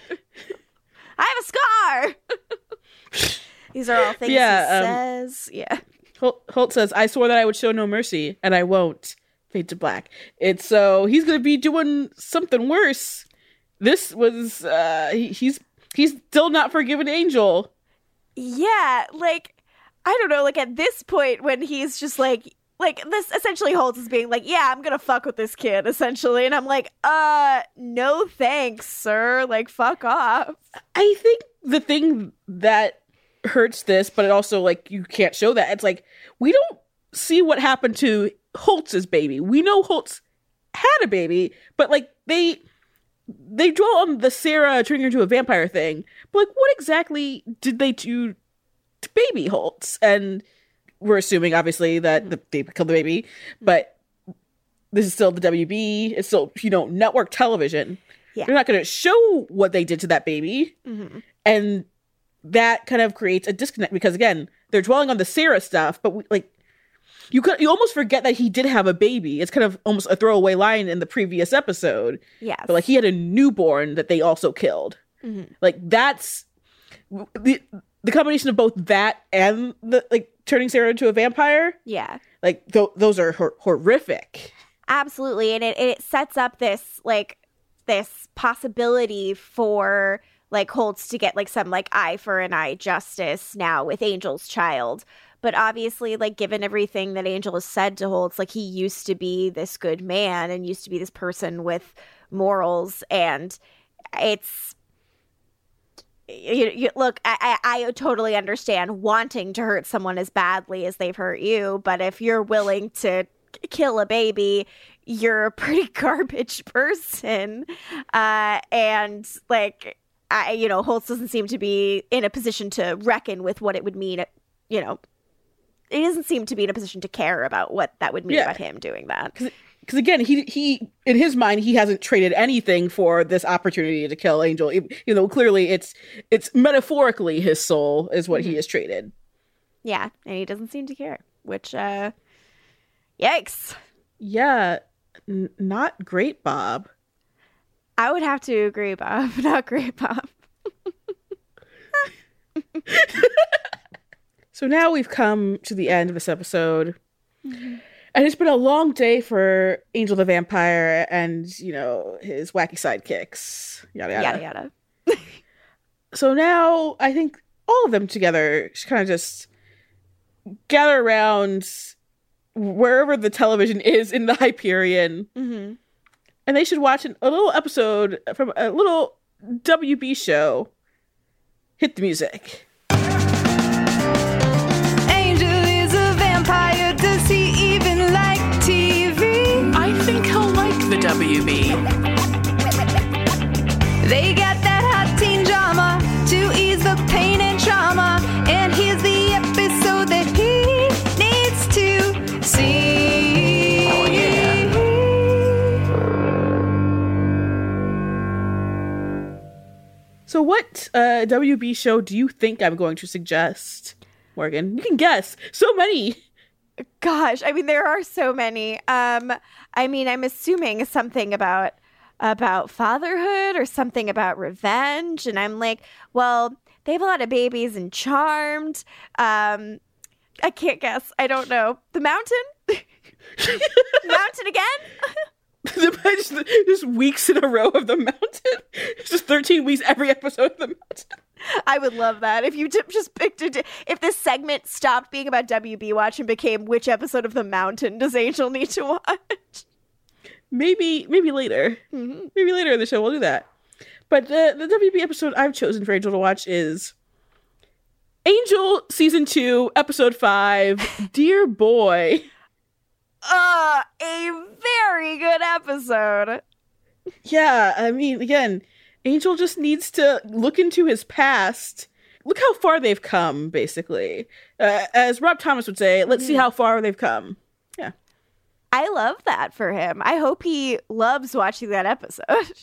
I have a scar. These are all things Yeah, he um, says. Yeah. Holt, Holt says, "I swore that I would show no mercy, and I won't." Fade to black. It's so he's gonna be doing something worse. This was uh, he, he's he's still not forgiven Angel. Yeah, like I don't know. Like at this point, when he's just like. Like, this essentially Holtz is being like, yeah, I'm gonna fuck with this kid, essentially. And I'm like, uh, no thanks, sir. Like, fuck off. I think the thing that hurts this, but it also, like, you can't show that. It's like, we don't see what happened to Holtz's baby. We know Holtz had a baby, but, like, they they dwell on the Sarah turning her into a vampire thing. But, like, what exactly did they do to baby Holtz? And we're assuming, obviously, that the, they killed the baby, but this is still the W B. It's still, you know, network television. Yeah. They're not going to show what they did to that baby. Mm-hmm. And that kind of creates a disconnect because, again, they're dwelling on the Sarah stuff, but, we, like, you could you almost forget that he did have a baby. It's kind of almost a throwaway line in the previous episode. Yes. But, like, he had a newborn that they also killed. Mm-hmm. Like, that's... the The combination of both that and the like turning Sarah into a vampire, Yeah. like th- those are hor- horrific. Absolutely. And it, it sets up this, like, this possibility for, like, Holtz to get, like, some, like, eye for an eye justice now with Angel's child. But obviously, like, given everything that Angel has said to Holtz, like, he used to be this good man and used to be this person with morals. And it's... You, you, look, I, I, I totally understand wanting to hurt someone as badly as they've hurt you, but if you're willing to kill a baby, you're a pretty garbage person. Uh, and, like, I, you know, Holtz doesn't seem to be in a position to reckon with what it would mean, you know, he doesn't seem to be in a position to care about what that would mean Yeah. about him doing that. Because again, he he in his mind he hasn't traded anything for this opportunity to kill Angel. You know, clearly it's it's metaphorically his soul is what mm-hmm. he has traded. Yeah, and he doesn't seem to care. Which, uh, yikes! Yeah, n- not great, Bob. I would have to agree, Bob. Not great, Bob. So now we've come to the end of this episode. Mm-hmm. And it's been a long day for Angel the Vampire and, you know, his wacky sidekicks. Yada, yada. Yada, yada. So now I think all of them together should kind of just gather around wherever the television is in the Hyperion. Mm-hmm. And they should watch an, a little episode from a little W B show. Hit the music. Angel is a vampire. Does he even like T V? I think he'll like the W B. They got that hot teen drama to ease the pain and trauma. And here's the episode that he needs to see. Oh, yeah. So what uh, W B show do you think I'm going to suggest, Morgan? You can guess. So many. Gosh, I mean, there are so many. Um, I mean, I'm assuming something about about fatherhood or something about revenge. And I'm like, well, they have a lot of babies in Charmed. Um, I can't guess. I don't know. The Mountain? Mountain again? just, just weeks in a row of The Mountain. Just thirteen weeks every episode of The Mountain. I would love that. If you just picked it, if this segment stopped being about W B Watch and became which episode of The Mountain does Angel need to watch? Maybe, maybe later. Mm-hmm. Maybe later in the show we'll do that. But the, the W B episode I've chosen for Angel to watch is Angel Season two, Episode five, Dear Boy. Uh, a very good episode. Yeah, I mean, again, Angel just needs to look into his past. Look how far they've come, basically. Uh, as Rob Thomas would say, let's see how far they've come. Yeah. I love that for him. I hope he loves watching that episode.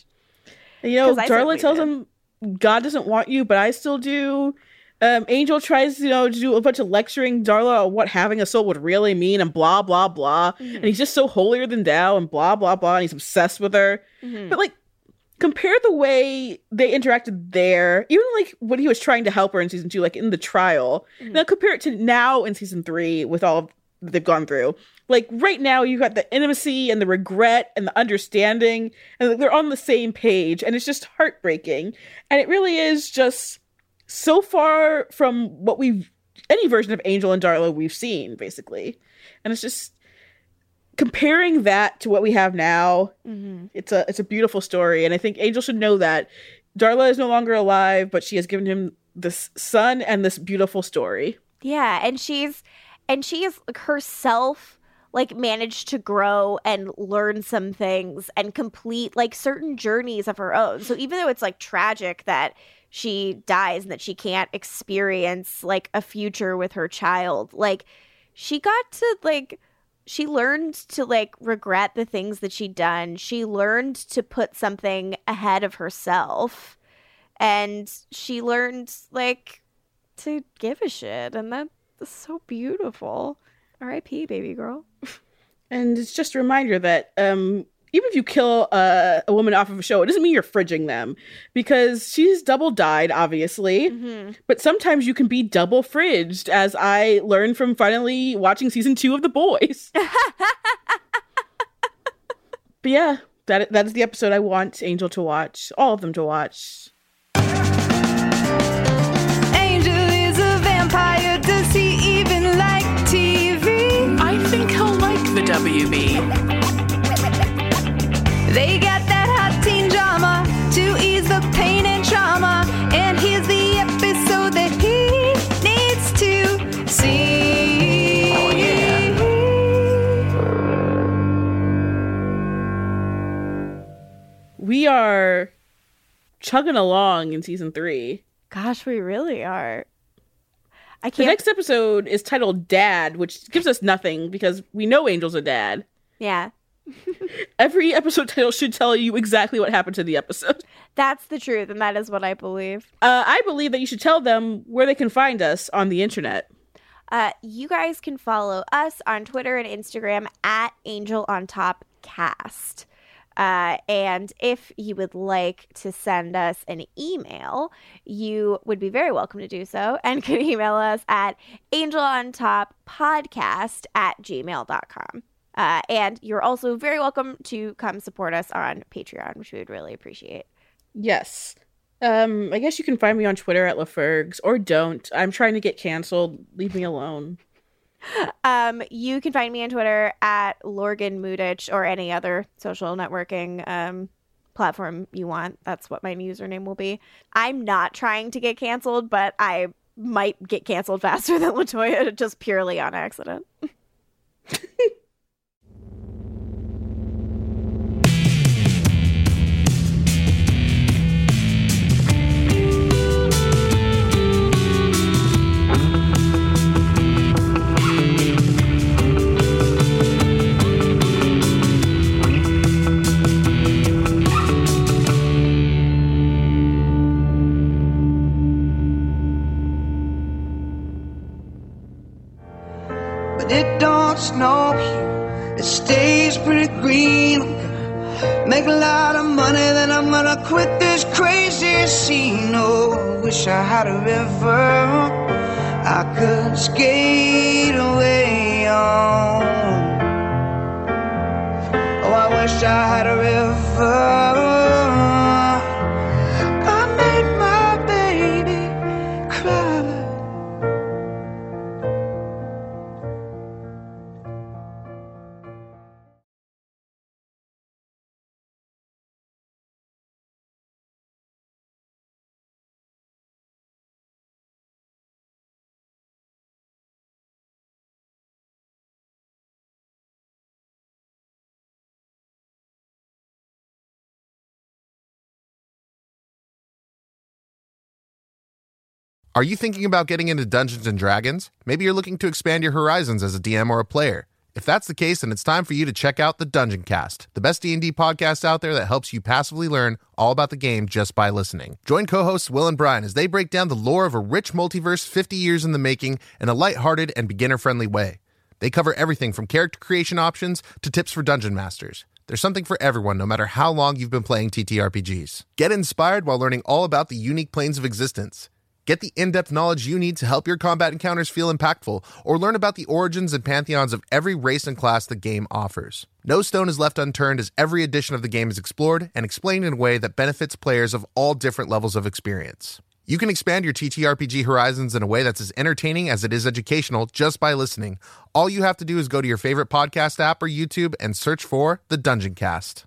You know, Darla tells did. him God doesn't want you, but I still do. Um, Angel tries, you know, to do a bunch of lecturing Darla on what having a soul would really mean and blah, blah, blah. Mm-hmm. And he's just so holier than thou and blah, blah, blah. And he's obsessed with her. Mm-hmm. But, like, compare the way they interacted there, even, like, when he was trying to help her in season two, like, in the trial. Mm-hmm. Now compare it to now in season three with all that they've gone through. Like, right now, you got the intimacy and the regret and the understanding, and they're on the same page, and it's just heartbreaking. And it really is just so far from what we've, any version of Angel and Darla we've seen, basically. And it's just, comparing that to what we have now, mm-hmm. it's a it's a beautiful story, and I think Angel should know that. Darla is no longer alive, but she has given him this son and this beautiful story. Yeah, and she's, and she is herself, like, managed to grow and learn some things and complete, like, certain journeys of her own. So even though it's, like, tragic that she dies and that she can't experience, like, a future with her child, like, she got to, like, she learned to, like, regret the things that she'd done. She learned to put something ahead of herself. And she learned, like, to give a shit. And that's so beautiful. R I P, baby girl. And it's just a reminder that um, even if you kill uh, a woman off of a show, it doesn't mean you're fridging them, because she's double died, obviously. Mm-hmm. But sometimes you can be double fridged, as I learned from finally watching season two of The Boys. But yeah, that that is the episode I want Angel to watch, all of them to watch. Angel is a vampire. Does he even like T V? I think he'll like the W B. They got that hot teen drama to ease the pain and trauma, and here's the episode that he needs to see. Oh, yeah. We are chugging along in season three. Gosh, we really are. I can't. The next episode is titled Dad, which gives us nothing because we know Angel's a dad. Yeah. Every episode title should tell you exactly what happened to the episode. That's the truth, and that is what I believe. Uh, I believe that you should tell them where they can find us on the internet. Uh, you guys can follow us on Twitter and Instagram at Angel on Top Cast. Uh, and if you would like to send us an email, you would be very welcome to do so, and can email us at angelontoppodcast at gmail dot com. Uh, and you're also very welcome to come support us on Patreon, which we would really appreciate. Yes. Um, I guess you can find me on Twitter at LaFergs, or don't. I'm trying to get canceled. Leave me alone. Um, you can find me on Twitter at Lorgan Mudich, or any other social networking um, platform you want. That's what my username will be. I'm not trying to get canceled, but I might get canceled faster than LaToya, just purely on accident. It don't snow here, it stays pretty green. Make a lot of money, then I'm gonna quit this crazy scene. Oh, I wish I had a river I could skate away on. Oh, I wish I had a river. I made my baby cry. Are you thinking about getting into Dungeons and Dragons? Maybe you're looking to expand your horizons as a D M or a player. If that's the case, then it's time for you to check out the Dungeon Cast, the best D and D podcast out there that helps you passively learn all about the game just by listening. Join co-hosts Will and Brian as they break down the lore of a rich multiverse fifty years in the making in a lighthearted and beginner-friendly way. They cover everything from character creation options to tips for dungeon masters. There's something for everyone, no matter how long you've been playing T T R P Gs. Get inspired while learning all about the unique planes of existence. Get the in-depth knowledge you need to help your combat encounters feel impactful, or learn about the origins and pantheons of every race and class the game offers. No stone is left unturned as every edition of the game is explored and explained in a way that benefits players of all different levels of experience. You can expand your T T R P G horizons in a way that's as entertaining as it is educational just by listening. All you have to do is go to your favorite podcast app or YouTube and search for The Dungeon Cast.